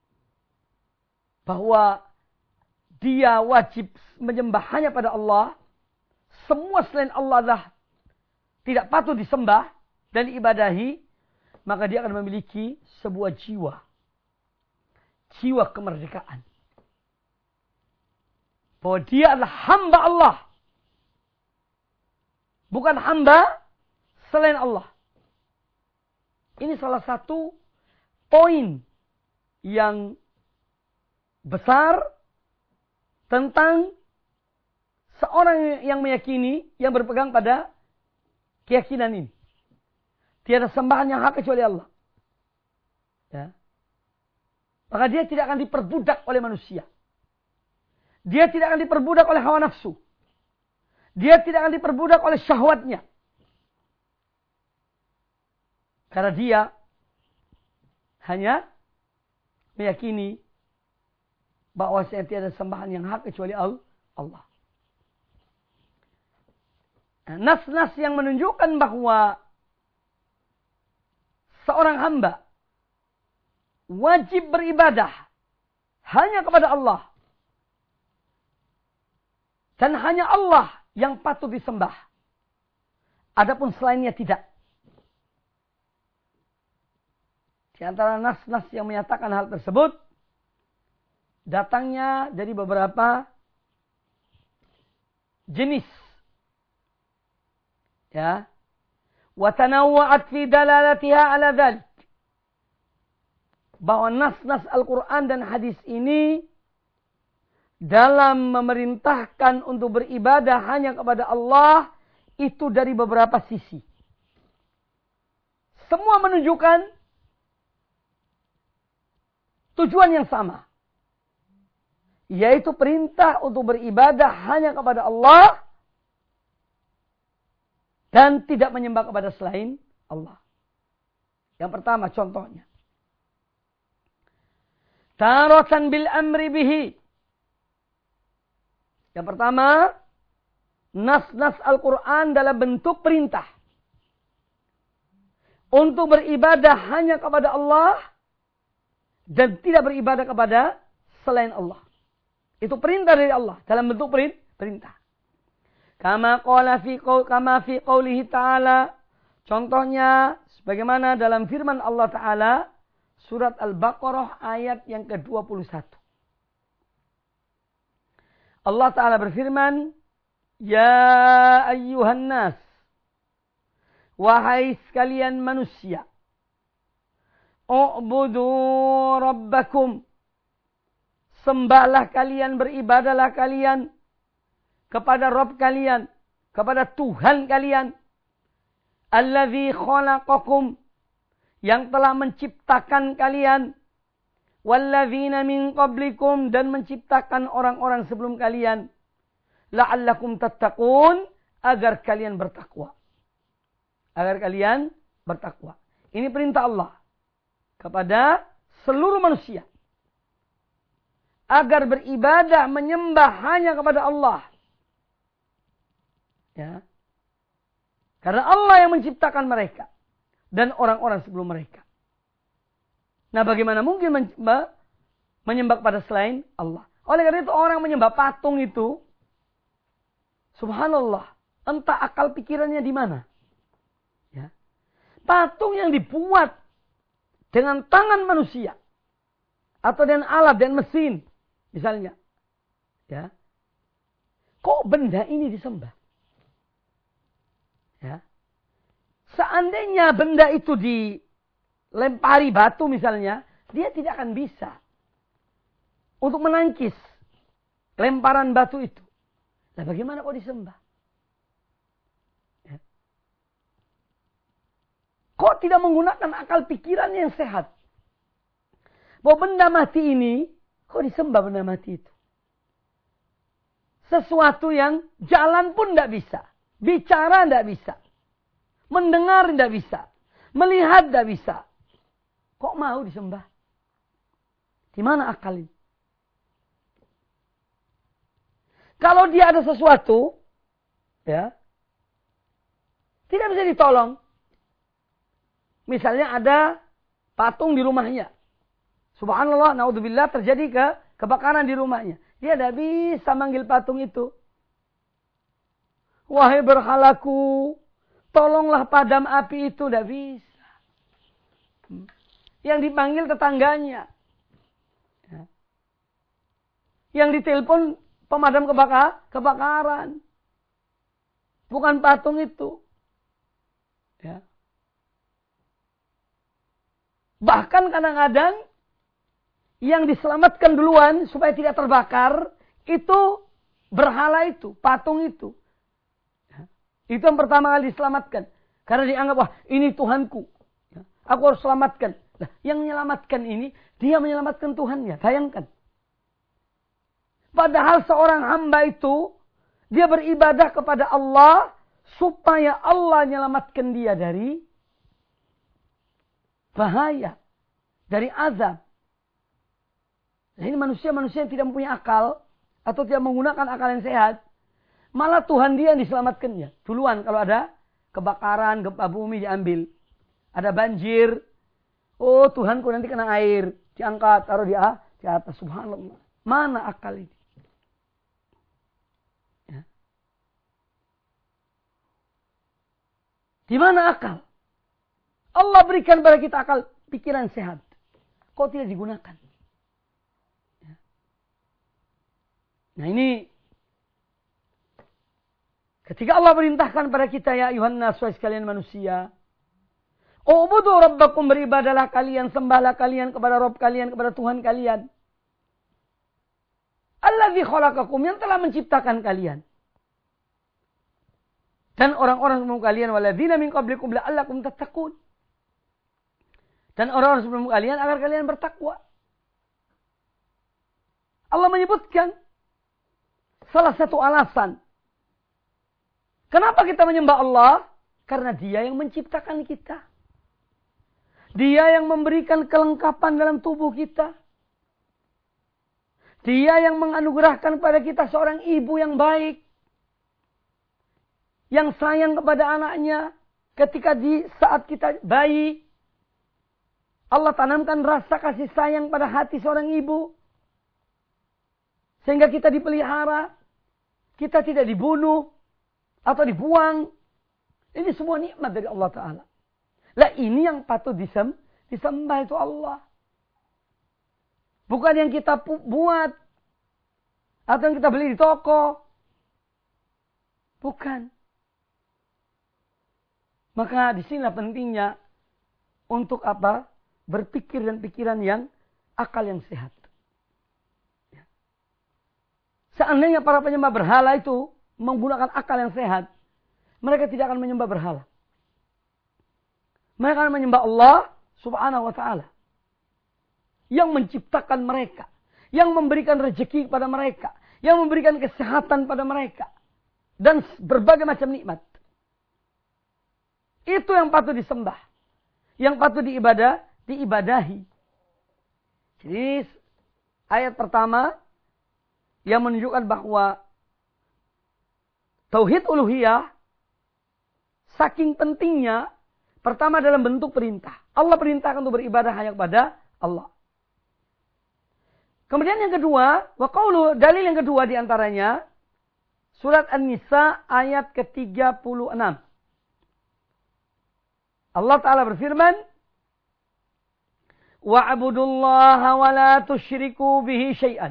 S2: bahwa dia wajib menyembah hanya pada Allah, semua selain Allah adalah tidak patut disembah dan diibadahi, maka dia akan memiliki sebuah jiwa. Jiwa kemerdekaan. Bahwa dia adalah hamba Allah. Bukan hamba selain Allah. Ini salah satu poin yang besar tentang seorang yang meyakini, yang berpegang pada keyakinan ini. Tiada sembahan yang hak kecuali Allah. Ya. Maka dia tidak akan diperbudak oleh manusia. Dia tidak akan diperbudak oleh hawa nafsu. Dia tidak akan diperbudak oleh syahwatnya. Karena dia hanya meyakini bahwa tiada sembahan yang hak kecuali Allah. Nas-nas yang menunjukkan bahwa seorang hamba wajib beribadah hanya kepada Allah. Dan hanya Allah yang patut disembah. Adapun selainnya tidak. Di antara nas-nas yang menyatakan hal tersebut, datangnya dari beberapa jenis. Ya. Wa tanawwa'at fi dalalatiha ala dzalik. Bahwa nas-nas Al-Quran dan hadis ini dalam memerintahkan untuk beribadah hanya kepada Allah itu dari beberapa sisi. Semua menunjukkan tujuan yang sama. Yaitu perintah untuk beribadah hanya kepada Allah dan tidak menyembah kepada selain Allah. Yang pertama contohnya. Taratan bil amri bihi. Yang pertama, nas-nas Al-Quran dalam bentuk perintah. Untuk beribadah hanya kepada Allah dan tidak beribadah kepada selain Allah. Itu perintah dari Allah dalam bentuk perintah. Kama fi qoulihi ta'ala. Contohnya sebagaimana dalam firman Allah Ta'ala surat Al-Baqarah ayat yang ke-21. Allah Ta'ala berfirman, Ya ayyuhan nas, wahai sekalian manusia, u'budu rabbakum, sembahlah kalian, beribadahlah kalian kepada Rabb kalian, kepada Tuhan kalian, alladzi khalaqakum, yang telah menciptakan kalian, walladzina min qablikum, dan menciptakan orang-orang sebelum kalian, la'allakum tattaqun, agar kalian bertakwa. Agar kalian bertakwa. Ini perintah Allah kepada seluruh manusia. Agar beribadah, menyembah hanya kepada Allah. Ya. Karena Allah yang menciptakan mereka. Dan orang-orang sebelum mereka. Nah, bagaimana mungkin menyembah kepada selain Allah? Oleh karena itu orang menyembah patung itu, subhanallah, entah akal pikirannya di mana. Ya. Patung yang dibuat dengan tangan manusia. Atau dengan alat dan mesin. Misalnya. Ya. Kok benda ini disembah? Ya. Seandainya benda itu dilempari batu misalnya, dia tidak akan bisa untuk menangkis lemparan batu itu. Nah, bagaimana kok disembah? Ya. Kok tidak menggunakan akal pikiran yang sehat? Bahwa benda mati ini, kok disembah benda mati itu? Sesuatu yang jalan pun tidak bisa. Bicara tidak bisa. Mendengar tidak bisa. Melihat tidak bisa. Kok mau disembah? Di mana akal ini? Kalau dia ada sesuatu, ya, tidak bisa ditolong. Misalnya ada patung di rumahnya. Subhanallah, naudzubillah, terjadi kebakaran di rumahnya. Dia tidak bisa manggil patung itu. Wahai berhalaku, tolonglah padam api itu. Tidak bisa. Yang dipanggil tetangganya. Yang ditelepon pemadam kebakaran. Bukan patung itu. Ya. Bahkan kadang-kadang yang diselamatkan duluan supaya tidak terbakar, itu berhala itu, patung itu. Itu yang pertama kali diselamatkan. Karena dianggap, wah ini Tuhanku. Aku harus selamatkan. Nah, yang menyelamatkan ini, dia menyelamatkan Tuhannya. Bayangkan. Padahal seorang hamba itu, dia beribadah kepada Allah, supaya Allah menyelamatkan dia dari bahaya. Dari azab. Nah, ini manusia-manusia yang tidak mempunyai akal, atau tidak menggunakan akal yang sehat, malah Tuhan dia yang diselamatkannya. Duluan kalau ada kebakaran, gempa bumi diambil. Ada banjir. Oh Tuhanku nanti kena air. Diangkat, taruh di atas. Subhanallah. Mana akal ini? Ya. Di mana akal? Allah berikan pada kita akal pikiran sehat. Kok tidak digunakan? Ya. Nah ini ketika Allah perintahkan pada kita, ya ayuhan nas, wahai sekalian manusia, ubudu rabbakum, beribadalah kalian, sembahlah kalian kepada Rabb kalian, kepada Tuhan kalian. Alladzi khalaqakum, yang telah menciptakan kalian. Dan orang-orang sebelum kalian, walladzina min qablikum la'allakum tattaqun. Dan orang-orang sebelum kalian agar kalian bertakwa. Allah menyebutkan salah satu alasan kenapa kita menyembah Allah, karena Dia yang menciptakan kita. Dia yang memberikan kelengkapan dalam tubuh kita. Dia yang menganugerahkan pada kita seorang ibu yang baik. Yang sayang kepada anaknya ketika di saat kita bayi. Allah tanamkan rasa kasih sayang pada hati seorang ibu. Sehingga kita dipelihara. Kita tidak dibunuh. Atau dibuang. Ini semua nikmat dari Allah Ta'ala. Lah ini yang patut disembah itu Allah. Bukan yang kita buat. Atau yang kita beli di toko. Bukan. Maka disinilah pentingnya. Untuk apa? Berpikir dan pikiran yang akal yang sehat. Seandainya para penyembah berhala itu menggunakan akal yang sehat. Mereka tidak akan menyembah berhala. Mereka akan menyembah Allah subhanahu wa ta'ala. Yang menciptakan mereka. Yang memberikan rezeki kepada mereka. Yang memberikan kesehatan pada mereka. Dan berbagai macam nikmat. Itu yang patut disembah. Yang patut diibadahi. Jadi ayat pertama yang menunjukkan bahwa tauhid uluhiyah saking pentingnya. Pertama dalam bentuk perintah. Allah perintahkan untuk beribadah hanya kepada Allah. Kemudian yang kedua, dalil yang kedua diantaranya surat An-Nisa ayat ke-36. Allah Ta'ala berfirman, wa'budullaha wa la tusyriku bihi syai'an.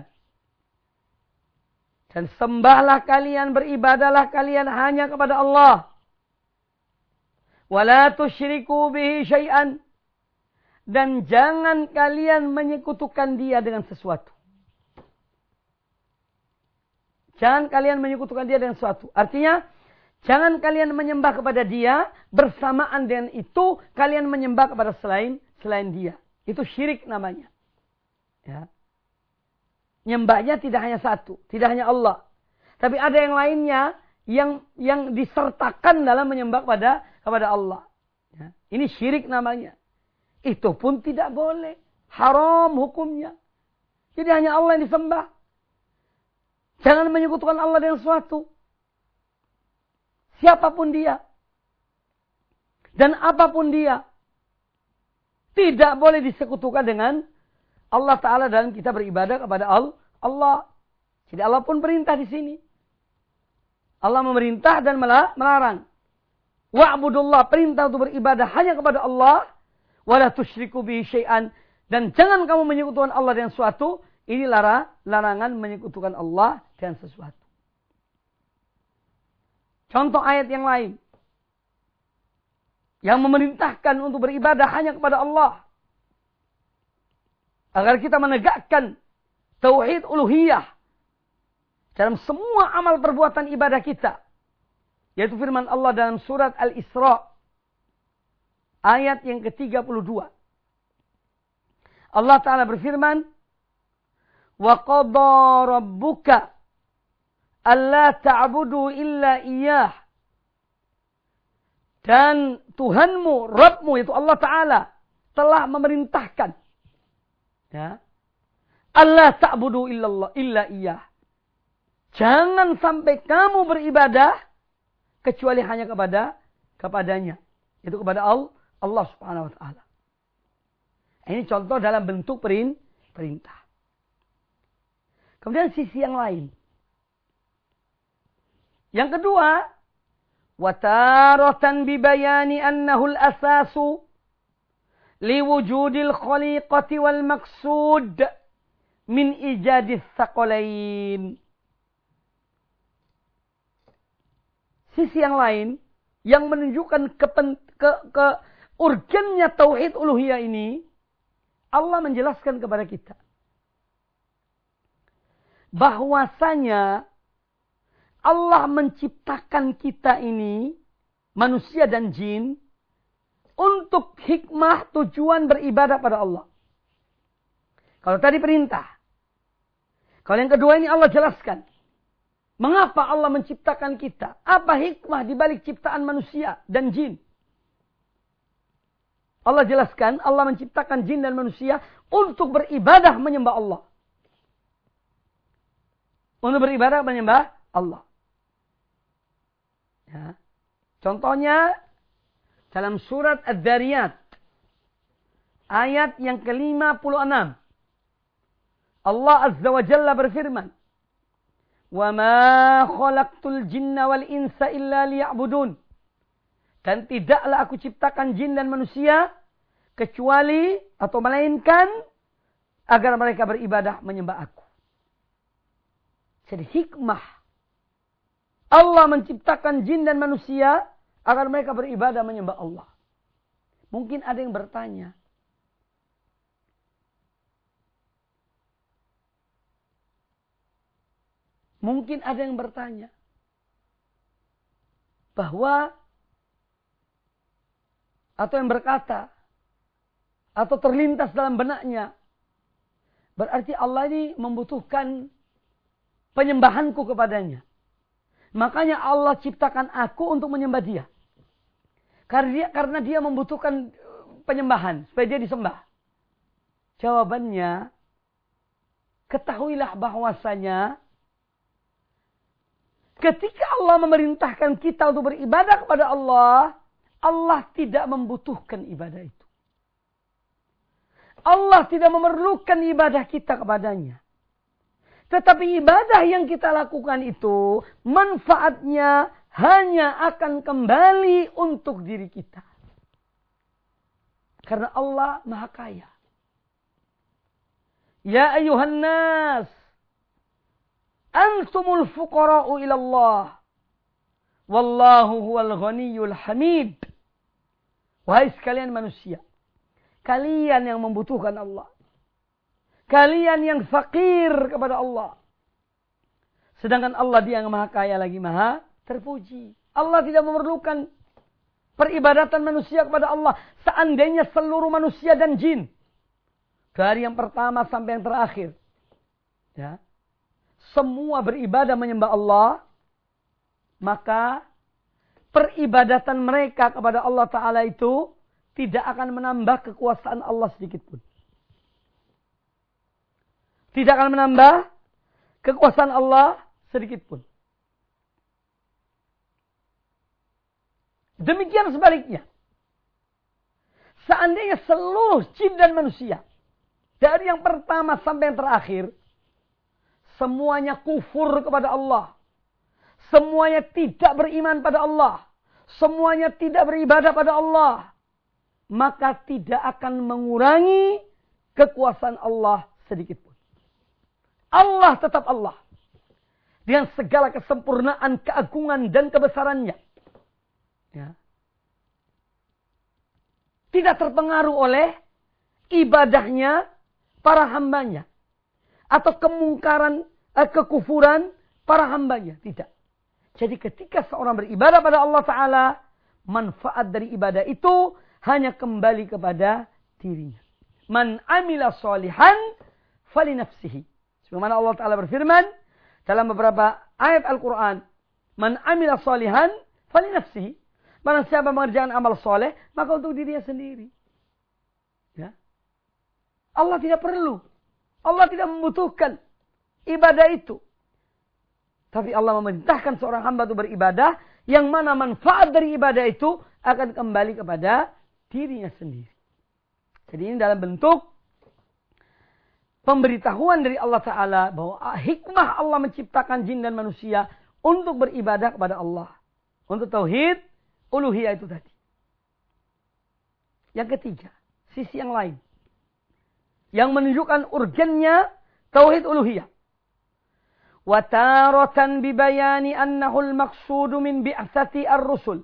S2: Dan sembahlah kalian, beribadahlah kalian hanya kepada Allah. Wala tusyriku bihi syai'an. Dan jangan kalian menyekutukan Dia dengan sesuatu. Jangan kalian menyekutukan Dia dengan sesuatu. Artinya, jangan kalian menyembah kepada Dia, bersamaan dengan itu kalian menyembah kepada selain Dia. Itu syirik namanya. Ya. Nyembahnya tidak hanya satu, tidak hanya Allah. Tapi ada yang lainnya yang disertakan dalam menyembah kepada Allah. Ya. Ini syirik namanya. Itu pun tidak boleh. Haram hukumnya. Jadi hanya Allah yang disembah. Jangan menyekutukan Allah dengan sesuatu. Siapapun dia. Dan apapun dia. Tidak boleh disekutukan dengan Allah Ta'ala dalam kita beribadah kepada Allah. Jadi Allah pun perintah di sini. Allah memerintah dan melarang. Wa'budullah, perintah untuk beribadah hanya kepada Allah. Wala tusyriku bihi syai'an. Dan jangan kamu menyekutukan Allah dengan sesuatu. Ini larangan menyekutukan Allah dengan sesuatu. Contoh ayat yang lain. Yang memerintahkan untuk beribadah hanya kepada Allah. Agar kita menegakkan tauhid uluhiyah. Dalam semua amal perbuatan ibadah kita. Yaitu firman Allah dalam surat Al-Isra. Ayat yang ke-32. Allah Ta'ala berfirman. Wa qadha rabbuka alla ta'budu illa iyyah. Dan Tuhanmu, Rabbmu, yaitu Allah Ta'ala, telah memerintahkan. Ya. Allah ta'budu illa iyyah. Jangan sampai kamu beribadah kecuali hanya kepadanya. Itu kepada Allah Subhanahu wa ta'ala. Ini contoh dalam bentuk perintah. Kemudian sisi yang lain. Yang kedua, wataratan bibayani annahu al-asasu liwujudil khaliqati wal maqsud min ijadis saqalain. Sisi yang lain yang menunjukkan urgennya tauhid uluhiyah ini, Allah menjelaskan kepada kita bahwasanya Allah menciptakan kita ini, manusia dan jin, untuk hikmah tujuan beribadah pada Allah. Kalau tadi perintah. Kalau yang kedua ini Allah jelaskan. Mengapa Allah menciptakan kita? Apa hikmah di balik ciptaan manusia dan jin? Allah jelaskan, Allah menciptakan jin dan manusia untuk beribadah menyembah Allah. Untuk beribadah menyembah Allah. Ya. Contohnya dalam surat Adz-Dzariyat ayat yang ke-56. Allah Azza wa Jalla berfirman, "Wa ma khalaqtul jinna wal insa illa liya'budun." Dan tidaklah aku ciptakan jin dan manusia kecuali atau melainkan agar mereka beribadah menyembah aku. Jadi hikmah Allah menciptakan jin dan manusia agar mereka beribadah menyembah Allah. Mungkin ada yang bertanya, bahwa atau yang berkata atau terlintas dalam benaknya, berarti Allah ini membutuhkan penyembahanku kepadanya. Makanya Allah ciptakan aku untuk menyembah dia. Karena dia membutuhkan penyembahan. Supaya dia disembah. Jawabannya, ketahuilah bahwasanya ketika Allah memerintahkan kita untuk beribadah kepada Allah, Allah tidak membutuhkan ibadah itu. Allah tidak memerlukan ibadah kita kepadanya. Tetapi ibadah yang kita lakukan itu, manfaatnya hanya akan kembali untuk diri kita. Karena Allah Maha Kaya. Ya ayuhan nas, antumul fuqara'u ilallah. Wallahu huwal ghaniyul hamid. Wahai sekalian manusia, kalian yang membutuhkan Allah. Kalian yang fakir kepada Allah. Sedangkan Allah dia yang Maha Kaya lagi Maha terpuji. Allah tidak memerlukan peribadatan manusia kepada Allah. Seandainya seluruh manusia dan jin, dari yang pertama sampai yang terakhir, ya, semua beribadah menyembah Allah, maka peribadatan mereka kepada Allah Ta'ala itu tidak akan menambah kekuasaan Allah sedikit pun. Tidak akan menambah kekuasaan Allah sedikit pun. Demikian sebaliknya. Seandainya seluruh jin dan manusia, dari yang pertama sampai yang terakhir, semuanya kufur kepada Allah. Semuanya tidak beriman pada Allah. Semuanya tidak beribadah pada Allah. Maka tidak akan mengurangi kekuasaan Allah sedikit pun. Allah tetap Allah. Dengan segala kesempurnaan, keagungan, dan kebesarannya. Ya. Tidak terpengaruh oleh ibadahnya para hambanya. Atau kemungkaran, kekufuran para hambanya. Tidak. Jadi ketika seorang beribadah pada Allah Ta'ala, manfaat dari ibadah itu hanya kembali kepada dirinya. Man amila sholihan fali nafsihi. Sebagaimana Allah Ta'ala berfirman dalam beberapa ayat Al-Quran. Man amila sholihan fali nafsihi. Barang siapa mengerjakan amal soleh, maka untuk dirinya sendiri. Ya. Allah tidak perlu. Allah tidak membutuhkan ibadah itu. Tapi Allah memerintahkan seorang hamba itu beribadah, yang mana manfaat dari ibadah itu akan kembali kepada dirinya sendiri. Jadi ini dalam bentuk pemberitahuan dari Allah Ta'ala bahwa hikmah Allah menciptakan jin dan manusia untuk beribadah kepada Allah. Untuk tauhid uluhiyah itu tadi. Yang ketiga, sisi yang lain. Yang menunjukkan urgennya tauhid uluhiyah. Wa taratan bibayani annahu al-maqsudu min bi'atsati ar-rusul.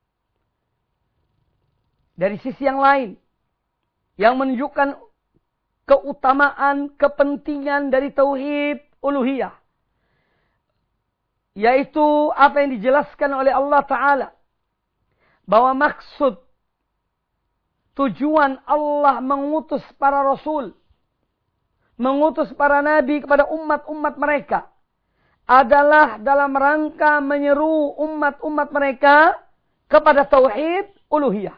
S2: Dari sisi yang lain, yang menunjukkan keutamaan, kepentingan dari tauhid uluhiyah. Yaitu apa yang dijelaskan oleh Allah Ta'ala. Bahwa maksud tujuan Allah mengutus para rasul, mengutus para nabi kepada umat-umat mereka adalah dalam rangka menyeru umat-umat mereka kepada tauhid uluhiyah.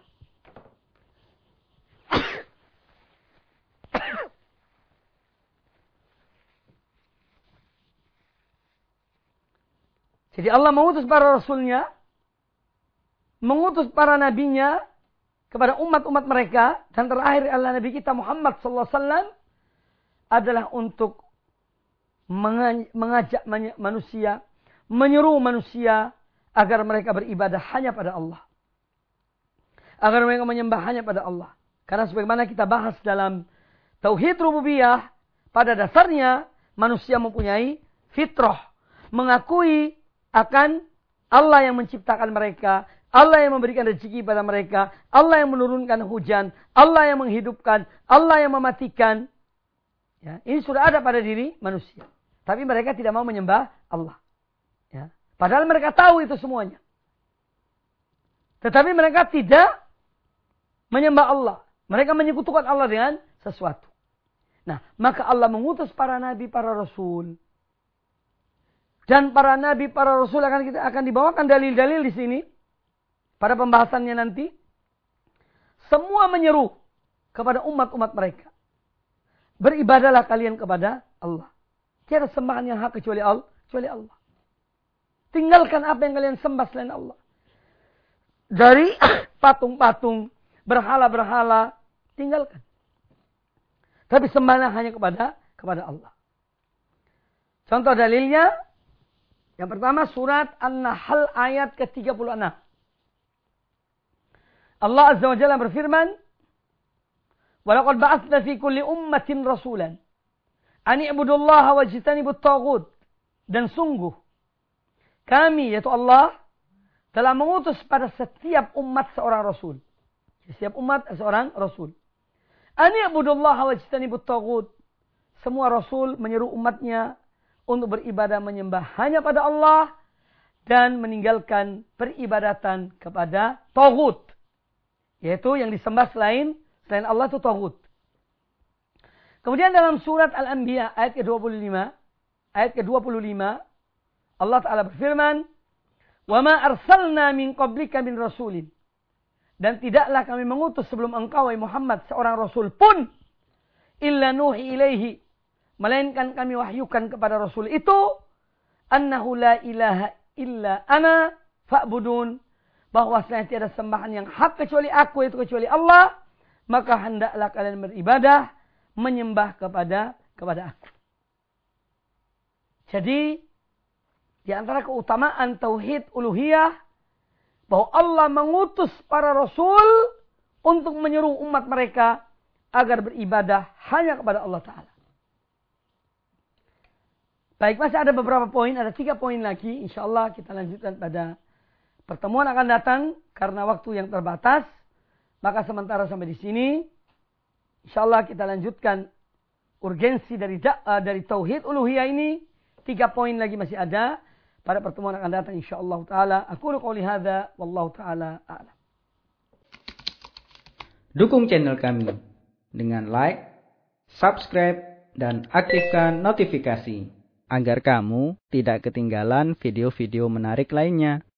S2: Jadi Allah mengutus para rasulnya, mengutus para nabinya kepada umat-umat mereka, dan terakhir adalah Nabi kita Muhammad SAW, adalah untuk mengajak manusia, menyeru manusia agar mereka beribadah hanya pada Allah. Agar mereka menyembah hanya pada Allah. Karena sebagaimana kita bahas dalam Tauhid Rububiyah, pada dasarnya manusia mempunyai fitrah, mengakui akan Allah yang menciptakan mereka, Allah yang memberikan rezeki pada mereka, Allah yang menurunkan hujan, Allah yang menghidupkan, Allah yang mematikan. Ya, ini sudah ada pada diri manusia. Tapi mereka tidak mau menyembah Allah. Ya, padahal mereka tahu itu semuanya. Tetapi mereka tidak menyembah Allah. Mereka menyekutukan Allah dengan sesuatu. Nah, maka Allah mengutus para nabi, para rasul. Dan para nabi, para rasul akan dibawakan dalil-dalil di sini. Pada pembahasannya nanti. Semua menyeru kepada umat-umat mereka. Beribadahlah kalian kepada Allah. Tiada sembahan yang hak kecuali Allah. Tinggalkan apa yang kalian sembah selain Allah. Dari patung-patung, berhala-berhala, tinggalkan. Tapi sembahlah hanya kepada Allah. Contoh dalilnya, yang pertama surat An-Nahl ayat ke-36. Allah Azza wa Jalla berfirman, "Walaqad ba'atsna fi kulli ummatin rasulan an i'budullaha wajtanibut taghut." Dan sungguh kami, yaitu Allah, telah mengutus pada setiap umat seorang rasul. Setiap umat seorang rasul. An i'budullaha wajtanibut taghut. Semua rasul menyeru umatnya untuk beribadah menyembah hanya pada Allah dan meninggalkan peribadatan kepada taghut. Yaitu yang disembah selain Allah itu taghut. Kemudian dalam surat Al-Anbiya ayat ke-25 Allah Ta'ala berfirman, "Wa ma arsalna min qablika min rasulin." Dan tidaklah kami mengutus sebelum engkau wahai Muhammad seorang rasul pun illa nuhi ilaihi, melainkan kami wahyukan kepada rasul itu annahu la ilaha illa ana fa'budun, bahwasanya tiada sembahan yang hak kecuali aku, itu kecuali Allah, maka hendaklah kalian beribadah menyembah kepada aku. Jadi di antara keutamaan tauhid uluhiyah bahwa Allah mengutus para rasul untuk menyeru umat mereka agar beribadah hanya kepada Allah Ta'ala. Baik, masih ada beberapa poin, ada 3 poin lagi. InsyaAllah kita lanjutkan pada pertemuan akan datang karena waktu yang terbatas. Maka sementara sampai di sini, InsyaAllah kita lanjutkan urgensi dari tauhid uluhiyah ini. 3 poin lagi masih ada pada pertemuan akan datang insyaallah taala. Aku qouli hadza wallahu taala a'lam.
S3: Dukung channel kami dengan like, subscribe, dan aktifkan notifikasi agar kamu tidak ketinggalan video-video menarik lainnya.